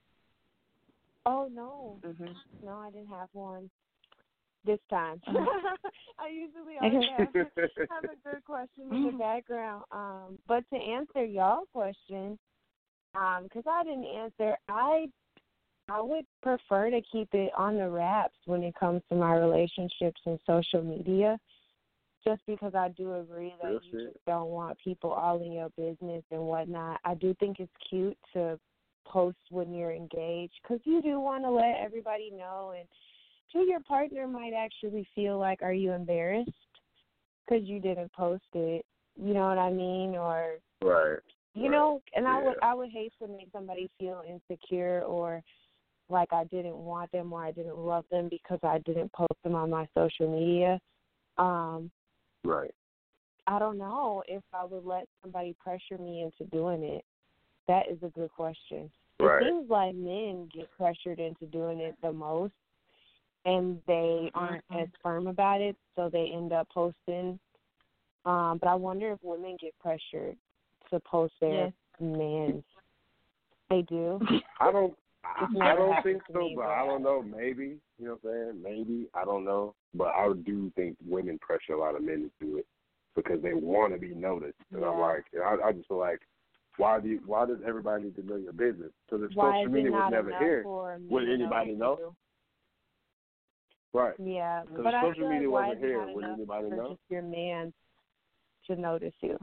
Oh, no. No, I didn't have one this time. I usually always have a good question in the background. But to answer y'all's question, because I didn't answer, I would prefer to keep it on the wraps when it comes to my relationships and social media, just because I do agree that you just don't want people all in your business and whatnot. I do think it's cute to post when you're engaged, because you do want to let everybody know, and your partner might actually feel like, are you embarrassed because you didn't post it? You know what I mean? Or you know, and I would hate to make somebody feel insecure or like I didn't want them or I didn't love them because I didn't post them on my social media. I don't know if I would let somebody pressure me into doing it. That is a good question. Right. It seems like men get pressured into doing it the most, and they aren't as firm about it, so they end up posting. But I wonder if women get pressured to post their men. They do. I don't think so, me, but I don't know. Maybe, you know what I'm saying? Maybe, I don't know. But I do think women pressure a lot of men to do it because they want to be noticed. And I'm like, I just feel like, why does everybody need to know your business? So the social media was never here. Would anybody know? Right. Yeah, so but the social media why wasn't here. Would anybody know? Just your man to notice you.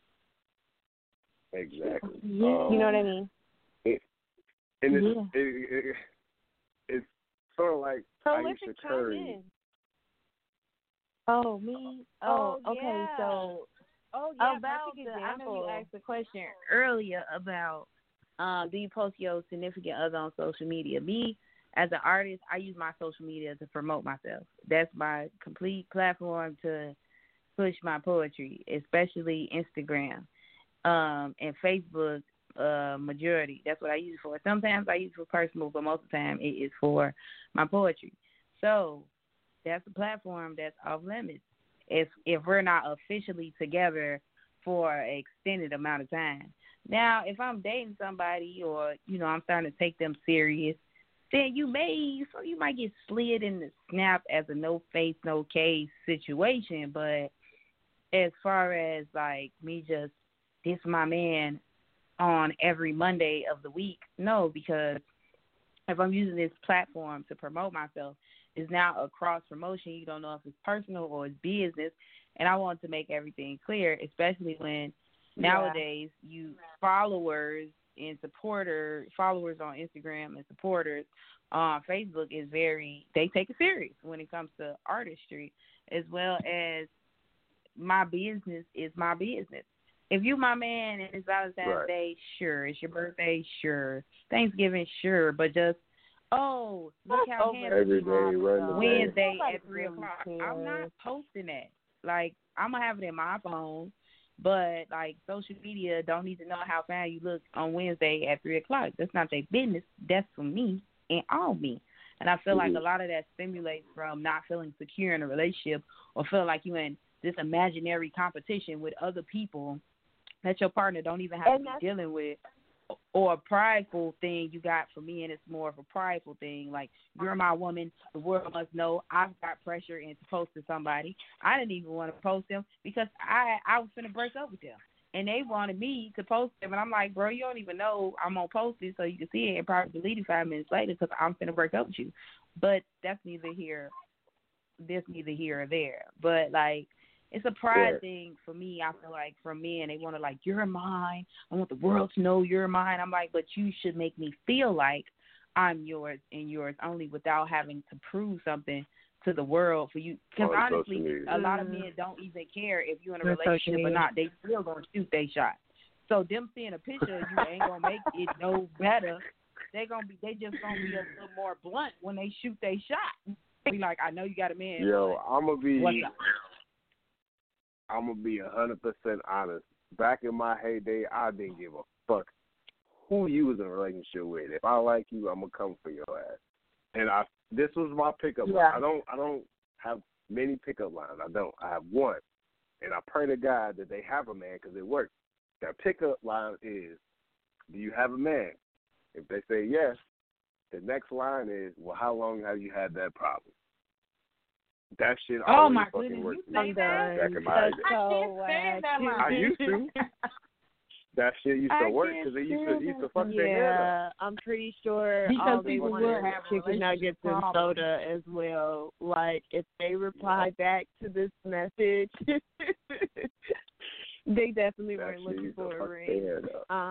Exactly. You know what I mean? It's sort of like Prolific Aisha Curry. in. Oh, me? Oh, okay. Yeah. So, about I know you asked the question earlier about do you post your significant other on social media? Me, as an artist, I use my social media to promote myself. That's my complete platform to push my poetry, especially Instagram and Facebook. Majority. That's what I use it for. Sometimes I use it for personal, but most of the time it is for my poetry. So that's a platform that's off limits if we're not officially together for an extended amount of time. Now, if I'm dating somebody or, I'm starting to take them serious, then you might get slid in the snap as a no face, no case situation. But as far as like me just diss my man on every Monday of the week, no, because if I'm using this platform to promote myself, it's now a cross promotion. You don't know if it's personal or it's business, and I want to make everything clear, especially when nowadays you followers on Instagram and supporters on Facebook they take it serious when it comes to artistry, as well as my business is my business. If you my man and it's Valentine's Day, sure. It's your birthday, sure. Thanksgiving, sure. But just, look how handsome you are Wednesday at 3 o'clock. I'm not posting that. Like, I'm going to have it in my phone, but, like, social media don't need to know how fine you look on Wednesday at 3 o'clock. That's not their business. That's for me and all me. And I feel like a lot of that stimulates from not feeling secure in a relationship or feeling like you in this imaginary competition with other people that your partner don't even have to be dealing with, or a prideful thing you got for me, and it's more of a prideful thing. Like, you're my woman, the world must know I've got pressure into posting somebody. I didn't even want to post them because I was finna break up with them. And they wanted me to post them, and I'm like, bro, you don't even know I'm going to post it so you can see it and probably delete it 5 minutes later because I'm finna break up with you. But that's neither here or there. But, like, it's a pride thing for me. I feel like for men, they want to like, you're mine. I want the world to know you're mine. I'm like, but you should make me feel like I'm yours and yours only without having to prove something to the world for you. Because honestly, a lot of men don't even care if you're in a relationship or not. They still going to shoot their shot. So them seeing a picture of you ain't going to make it no better. They just going to be a little more blunt when they shoot their shot. Be like, I know you got a man. Yo, I'm going to be... What's up? I'm going to be 100% honest. Back in my heyday, I didn't give a fuck who you was in a relationship with. If I like you, I'm going to come for your ass. And this was my pickup line. I don't have many pickup lines. I have one. And I pray to God that they have a man because it works. That pickup line is, do you have a man? If they say yes, the next line is, well, how long have you had that problem? That shit always fucking works. Back in my day. I used to. That shit used to work because they used to fuck their head up. I'm pretty sure because they wanted chicken nuggets and soda as well. Like, if they reply back to this message, they definitely weren't looking for a ring.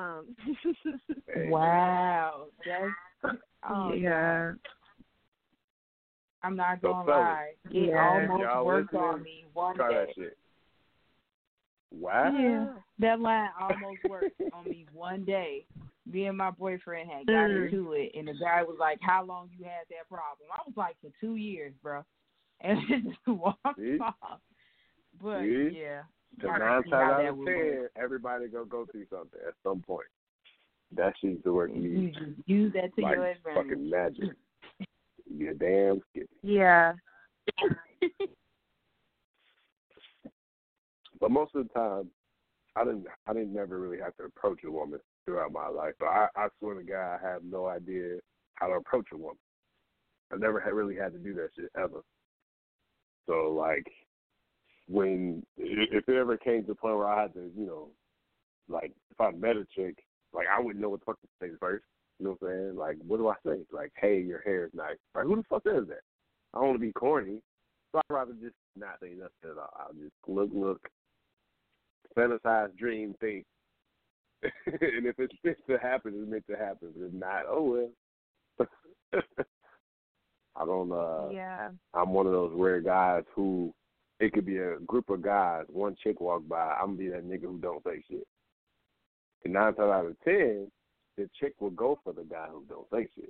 Wow. Yeah. I'm not going to lie. It almost worked on me one day. That shit. Wow. Yeah. That line almost worked on me one day. Me and my boyfriend had got into it, and the guy was like, how long you had that problem? I was like, for 2 years, bro. And it just walked off. But, yeah. Because 9 times out of 10, everybody gonna go through something at some point. That shit's the work you use that to like your advantage. fucking magic. You're damn skippy. Yeah. But most of the time, I didn't never really have to approach a woman throughout my life. But I swear to God, I have no idea how to approach a woman. I never really had to do that shit ever. So like, if it ever came to the point where I had to, like if I met a chick, like I wouldn't know what the fuck to say first. You know what I'm saying? Like, what do I say? Like, hey, your hair is nice. Like, who the fuck says that? I don't want to be corny, so I'd rather just not say nothing at all. I'll just look, fantasize, dream, think. And if it's meant to happen, it's meant to happen. But if not, oh well. I don't, Yeah. I'm one of those rare guys who, it could be a group of guys, one chick walk by, I'm going to be that nigga who don't say shit. And 9 times out of 10, the chick will go for the guy who don't say shit.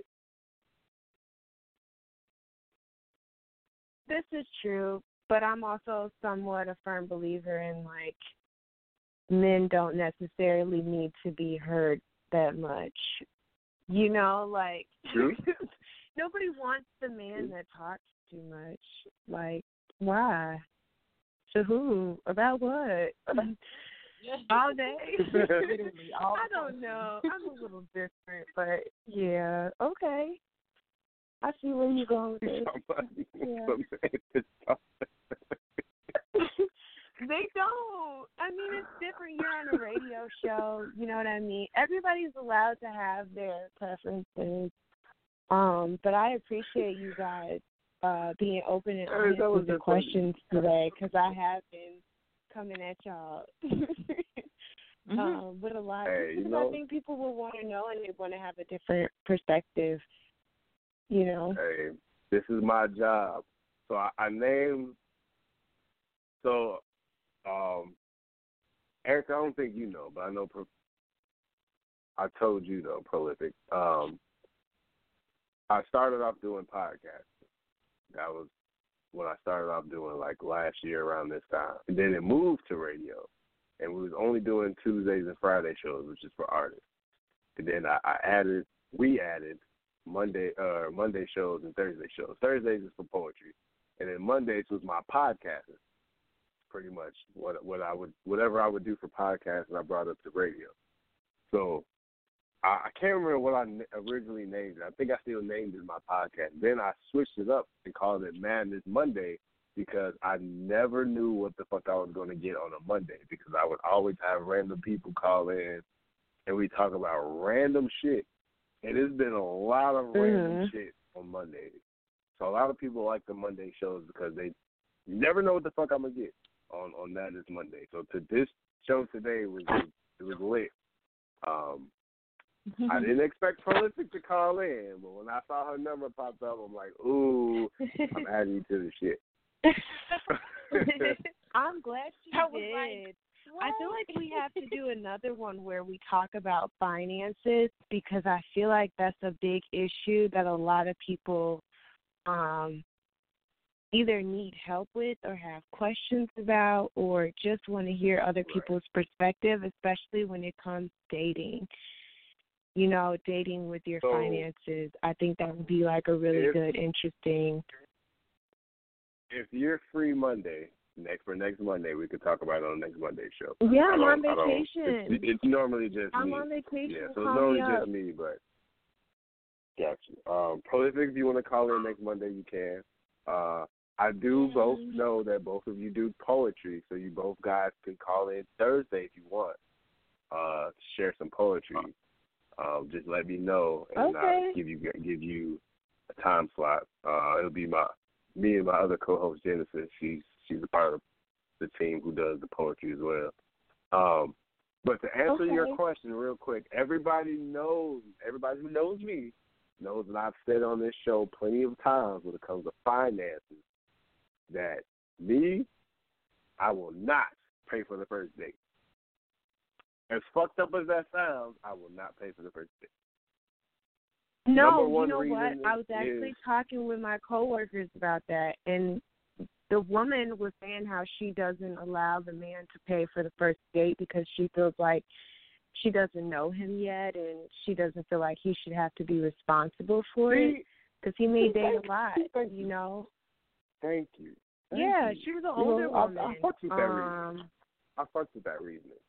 This is true, but I'm also somewhat a firm believer in, like, men don't necessarily need to be heard that much. Like, True. Nobody wants the man that talks too much. Like, why? To who? About what? All day? I don't know. I'm a little different, but yeah, okay. I see where you're going with this. They don't. I mean, it's different. You're on a radio show. You know what I mean? Everybody's allowed to have their preferences. But I appreciate you guys being open and honest with the questions today, because I have been coming at y'all with a lot. Because I think people will want to know and they want to have a different perspective. Hey, this is my job. So I named. So, Eric, I don't think you know, but I know. I told you though, Prolific. I started off doing podcasts. That was what I started off doing, like last year around this time. And then it moved to radio, and we was only doing Tuesdays and Friday shows, which is for artists. And then we added Monday shows and Thursday shows. Thursdays is for poetry, and then Mondays was my podcasting. Pretty much whatever I would do for podcasting, I brought up to radio. So I can't remember what I originally named it. I think I still named it my podcast. Then I switched it up and called it Madness Monday, because I never knew what the fuck I was going to get on a Monday, because I would always have random people call in and we talk about random shit. And it's been a lot of random shit on Mondays. So a lot of people like the Monday shows because you never know what the fuck I'm going to get on Madness Monday. So this show today was lit. I didn't expect Prolific to call in, but when I saw her number pop up, I'm like, ooh, I'm adding you to the shit. I'm glad you did. I feel like we have to do another one where we talk about finances, because I feel like that's a big issue that a lot of people either need help with or have questions about, or just want to hear other people's perspective, especially when it comes to dating. Dating with your finances. I think that would be like a really good, interesting. If you're free Monday, next Monday, we could talk about it on the next Monday show. Yeah, I'm on vacation. It's normally just I'm me. on vacation. Yeah, so it's normally just me, but got you. Prolific, if you want to call in next Monday, you can. I do both know that both of you do poetry, so you both guys can call in Thursday if you want. Share some poetry. Just let me know, and I'll give you a time slot. It'll be me and my other co-host Genesis. She's a part of the team who does the poetry as well. But to answer your question real quick, everybody who knows me knows that I've said on this show plenty of times when it comes to finances that I will not pay for the first date. As fucked up as that sounds, I will not pay for the first date. No, you know what? I was actually talking with my coworkers about that, and the woman was saying how she doesn't allow the man to pay for the first date because she feels like she doesn't know him yet, and she doesn't feel like he should have to be responsible for it because he may date a lot, you know. Thank you. Yeah, she was an older woman. I fucked with that reasoning. I fucked with that reasoning.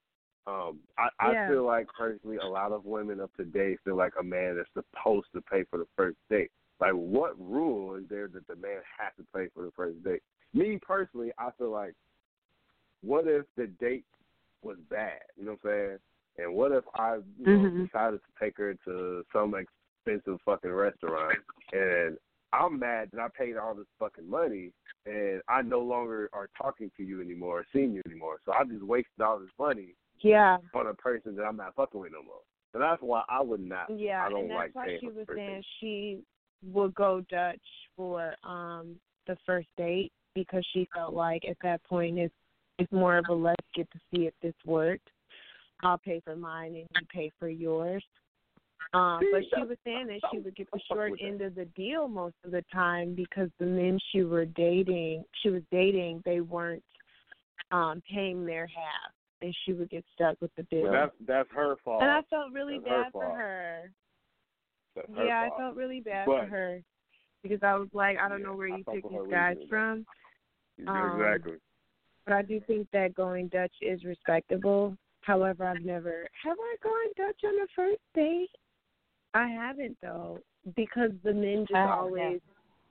I feel like personally, a lot of women of today feel like a man is supposed to pay for the first date. Like, what rule is there that the man has to pay for the first date? Me personally, I feel like, what if the date was bad? You know what I'm saying? And what if I decided to take her to some expensive fucking restaurant, and I'm mad that I paid all this fucking money, and I no longer are talking to you anymore or seeing you anymore. So I just wasted all this money on a person that I'm not fucking with no more. So that's why I would not. Yeah, I don't and that's like why paying she for was the saying date. she would go Dutch for the first date because she felt like at that point it's more of a let's get to see if this worked. I'll pay for mine and you pay for yours. But she was saying that she would get the short end of the deal most of the time because the men she was dating, they weren't paying their half, and she would get stuck with the bill. Well, that's her fault. And I felt really That's bad for her. That's her Yeah, fault. I felt really bad for her because I was like, I don't know where you pick these guys from. Exactly. But I do think that going Dutch is respectable. However, have I gone Dutch on the first date? I haven't, though, because the men just always,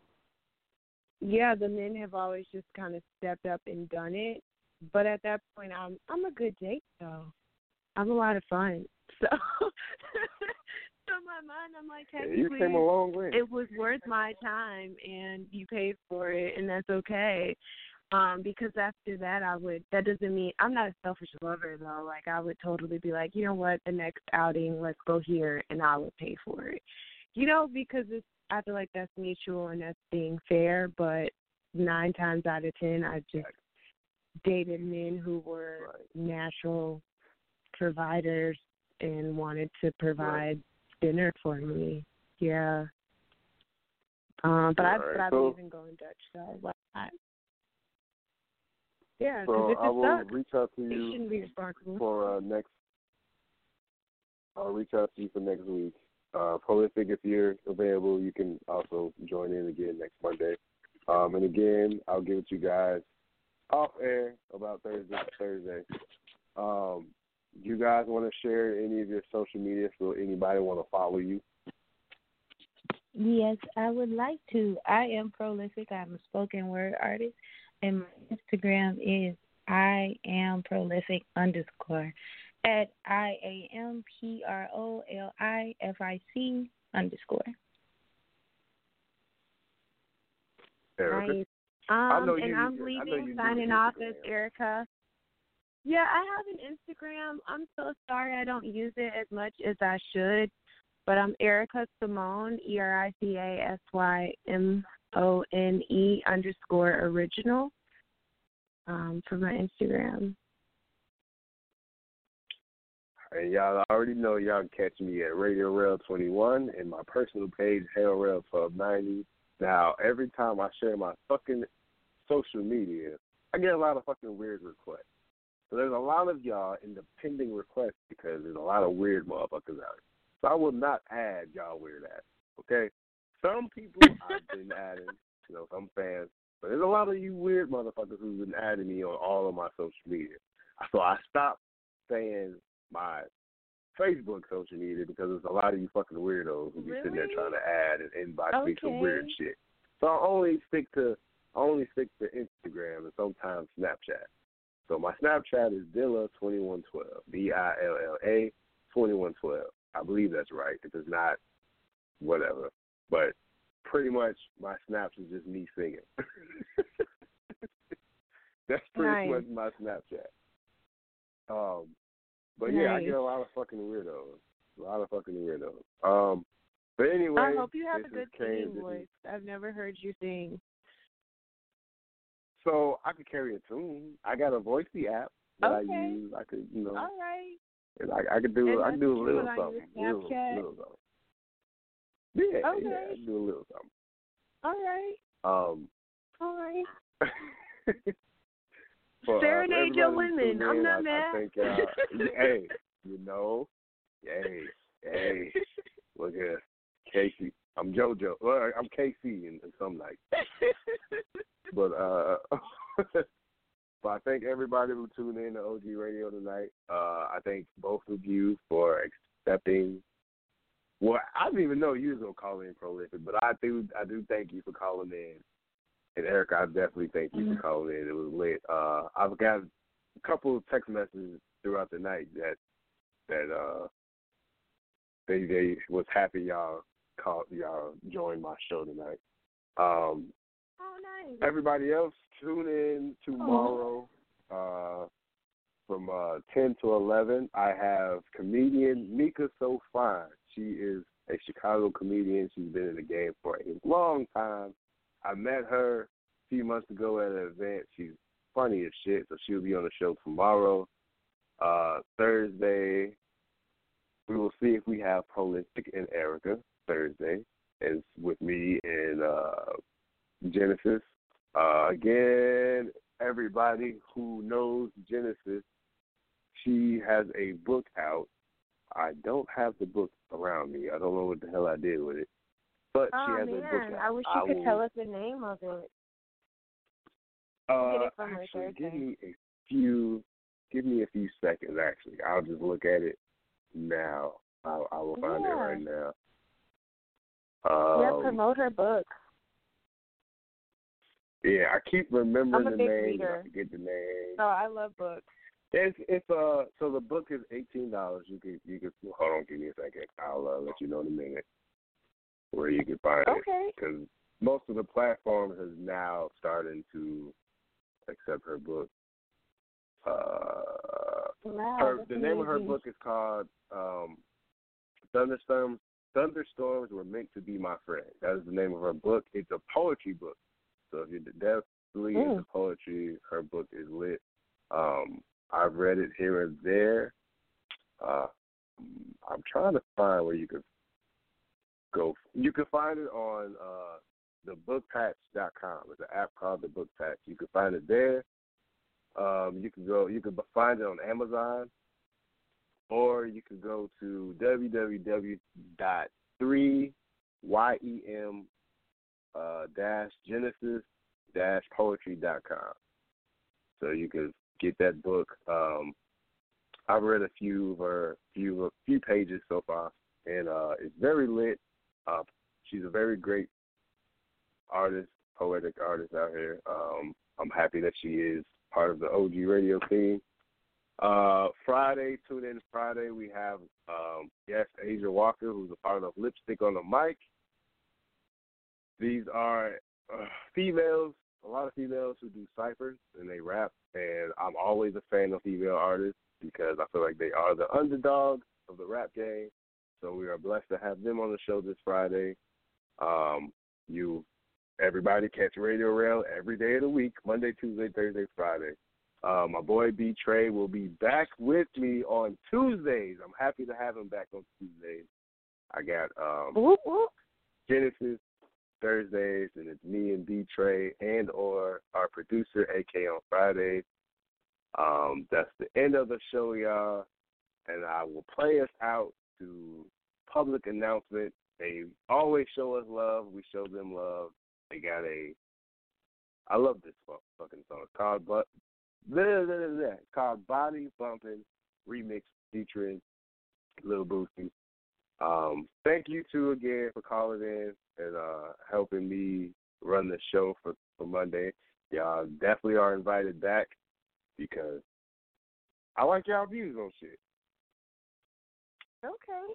the men have always just kind of stepped up and done it. But at that point, I'm a good date, though. I'm a lot of fun. So, in my mind, I'm like, technically, you came a long way. It was worth my time, and you paid for it, and that's okay. Because after that, that doesn't mean, I'm not a selfish lover, though. Like, I would totally be like, you know what, the next outing, let's go here, and I would pay for it. You know, because I feel like that's mutual and that's being fair, but 9 times out of 10, I just dated men who were natural providers and wanted to provide dinner for me. Yeah. But I believe in going Dutch, so why not? Yeah, so if I will sucks, reach out to you you shouldn't be responsible. for next. I'll reach out to you for next week. Prolific, if you're available, you can also join in again next Monday. And again, I'll get with you guys off air about Thursday. You guys want to share any of your social media so anybody want to follow you? Yes, I would like to. I am prolific. I'm a spoken word artist, and my Instagram is IamProlific_ at IamProlific_. Erica? Nice. And I'm leaving, signing off as Erica. Yeah, I have an Instagram. I'm so sorry I don't use it as much as I should, but I'm Erica Simone, EricASymone_original for my Instagram. And y'all already know y'all can catch me at Radio Rail 21 and my personal page, Hell Rail Club 90. Now, every time I share my fucking social media, I get a lot of fucking weird requests. So there's a lot of y'all in the pending requests because there's a lot of weird motherfuckers out here. So I will not add y'all weird ass, okay? Some people I've been adding, some fans, but there's a lot of you weird motherfuckers who've been adding me on all of my social media. So I stopped saying my Facebook social media because there's a lot of you fucking weirdos who be sitting there trying to add and inbox me some weird shit. So I only stick to Instagram and sometimes Snapchat. So my Snapchat is Dilla2112, Dilla 2112. I believe that's right. If it's not, whatever. But pretty much my snaps is just me singing. That's pretty much my Snapchat. But yeah, I get a lot of fucking weirdos. But anyway, I hope you have a good singing voice. I've never heard you sing. So I could carry a tune. I got a Voicey app that I use. I could, All right. And I could do a little something. Little something. Yeah, okay. yeah, I do a little something. All right. All right. Serenade your women. I'm not I mad. think, hey, hey, look here, Casey. I'm JoJo. Well, I'm KC in some nights. But but I thank everybody who tuned in to OG Radio tonight. I thank both of you for accepting. Well, I didn't even know you was gonna call in Prolific, but I do thank you for calling in. And Erica, I definitely thank you for calling in. It was lit. I've got a couple of text messages throughout the night that they was happy y'all joined my show tonight. Oh, nice. Everybody else, tune in tomorrow from 10 to 11. I have comedian Mika So Fine. She is a Chicago comedian. She's been in the game for a long time. I met her a few months ago at an event. She's funny as shit, so she'll be on the show tomorrow. Thursday, we will see if we have Prolific and Erica Thursday. It's with me and Genesis. Again, everybody who knows Genesis, she has a book out. I don't have the book around me. I don't know what the hell I did with it. But she has a book out. I wish you could tell us the name of it. Get it from her actually, Thursday. give me a few seconds, actually. I'll just look at it now. I will find it right now. Promote her book. Yeah, I keep remembering I'm a the big name. reader. I forget the name. So I love books. It's so the book is $18. You can hold on, give me a second. I'll let you know in a minute where you can find it. Okay. Because most of the platforms is now starting to accept her book. The name of her book is called Thunderstorms Were Meant to Be My Friend. That is the name of her book. It's a poetry book. So if you're definitely into poetry, her book is lit. I've read it here and there. I'm trying to find where you could go. You can find it on thebookpatch.com. It's an app called The Book Patch. You can find it there. You can find it on Amazon, or you can go to www.3ym-genesis-poetry.com. So you can get that book. I've read a few pages so far, and it's very lit. She's a very great artist, poetic artist out here. I'm happy that she is part of the OG Radio team. Friday, tune in Friday, we have guest Asia Walker, who's a part of Lipstick on the Mic. These are females, a lot of females who do ciphers and they rap, and I'm always a fan of female artists because I feel like they are the underdog of the rap game. So we are blessed to have them on the show this Friday. Everybody catch Radio Rail every day of the week, Monday, Tuesday, Thursday, Friday. My boy B. Trey will be back with me on Tuesdays. I'm happy to have him back on Tuesdays. I got Genesis Thursdays, and it's me and B. Trey and or our producer, AK, on Fridays. That's the end of the show, y'all. And I will play us out to public announcement. They always show us love. We show them love. They got I love this fucking song. It's called Body Bumpin' Remix featuring Lil Boosie. Thank you two again for calling in and helping me run the show for Monday. Y'all definitely are invited back because I like y'all views on shit. Okay.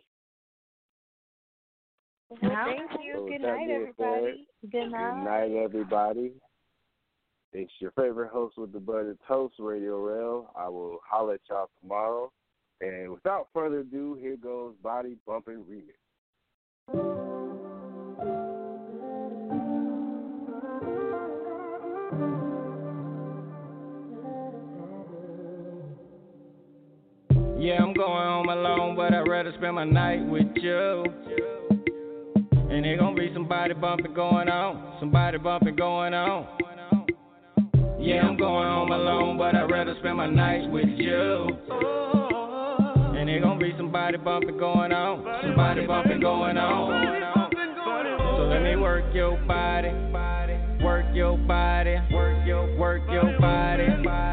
Well, thank you. So Good night, everybody. Good night. Good night, everybody. It's your favorite host with the Butter Toast, Radio Rail. I will holler at y'all tomorrow. And without further ado, here goes Body Bumpin' Remix. Yeah, I'm going home alone, but I'd rather spend my night with you. And there gon' be somebody bumping going on, somebody bumping going on. Yeah, I'm going home alone, but I'd rather spend my night with you. And there gon' be somebody bumping going on. Somebody bumping going on. So let me work your body. Work your body. Work your body.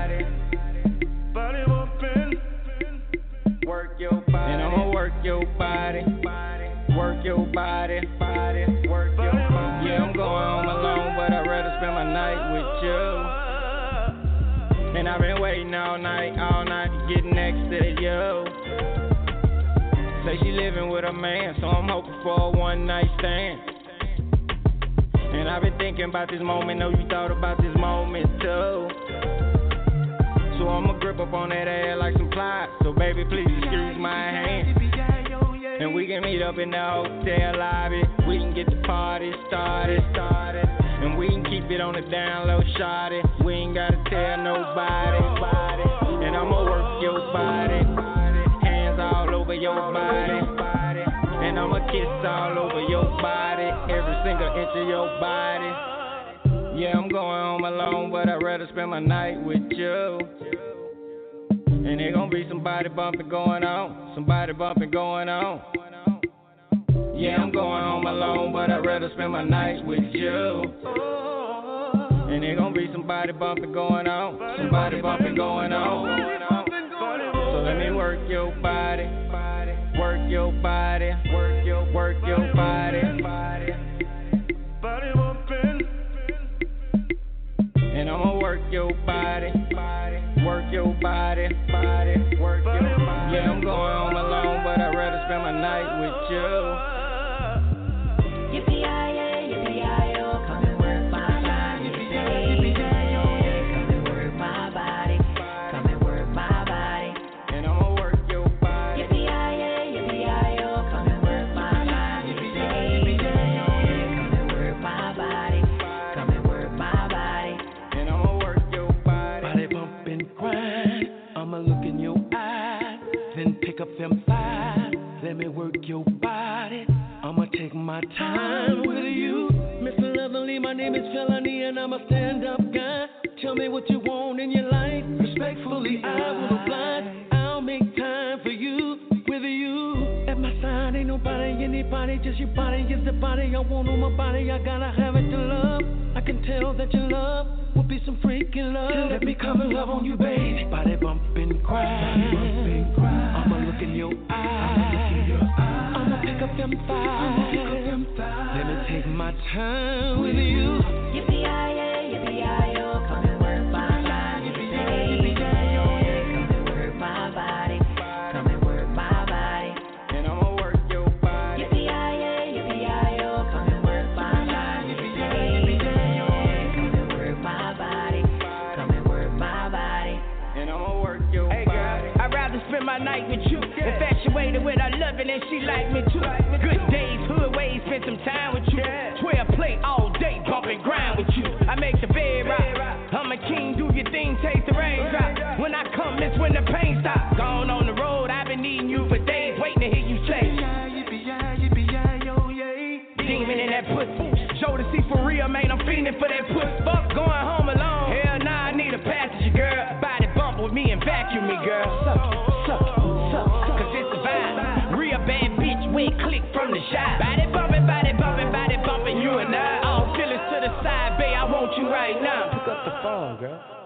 Body bumping. Work your body. And I'ma work your body. Work your body. Work your body. Yeah, I'm going home alone, but I'd rather spend my night with you. And I've been waiting all night to get next to you. Say she living with a man, so I'm hoping for a one night stand. And I've been thinking about this moment, know you thought about this moment too. So I'ma grip up on that ass like some pliers. So baby, please excuse my hand. And we can meet up in the hotel lobby. We can get the party started. And we can keep it on the down low, shawty. We ain't gotta tell nobody. And I'ma work your body. Hands all over your body. And I'ma kiss all over your body. Every single inch of your body. Yeah, I'm going home alone, but I'd rather spend my night with you. And there gon' be somebody bumping going on. Somebody bumping going on. Yeah, I'm going home alone, but I'd rather spend my night with you. And there gon' be somebody bumping going on. Somebody bumping going on. So let me work your body. Work your body. Work your body. Body bumping. And I'ma work your body. Work your body. Work your body. Yeah, I'm going home alone, but I'd rather spend my night with you. Yippee-yi-yi-yo, come and work my body. Yippee-yi-yo, come and work my body. Come and work my body. And I'ma work your body. Yippee-yi-yi-yo, come and work my body. Yippee-yi-yo, come and work my body. Come and work my body. And I'ma work your body. Body bump and grind. I'ma look in your eyes, then pick up them thighs. Let me work your body. I'ma take my time with you. Mr. Lovely, my name is Felony, and I'm a stand-up guy. Tell me what you want in your life. Respectfully, I will oblige. I'll make time for you, with you. At my side ain't nobody, anybody, just your body is the body I want on my body. I gotta have it to love. I can tell that your love will be some freaking love. So let me come and love on you, baby. Body bump and cry. I'ma look in your eyes. I'ma pick up them thighs. Let me take my time with you. Yippee-yi-yi-yo, come and work my body. Yippee-yi-yo, come and work my body. Come and work my body. And I'ma work your body. Yippee-yi-yi-yo, come and work my body. Yippee-yi-yo, come and work my body. Come and work my body. And I'ma work your body. I'd rather spend my night with you. Infatuated with her loving and she like me too. Good days, hood ways, spend some time with you. 12 play all day, bump and grind with you. I make the bed rock. I'm a king, do your thing, taste the raindrop. When I come, it's when the pain stops. Gone on the road, I've been needing you for days, waiting to hear you say. Demon in that pussy. Show to see for real, man, I'm feeling for that pussy. Fuck going home alone. Hell nah, I need a passenger, girl. Body bump with me and vacuum me, girl. Suck it, cause it's a vibe. Real bad bitch, wet click from the shot. Body bumping, you and I. All feelings to the side, babe, I want you right now. Pick up the phone, girl.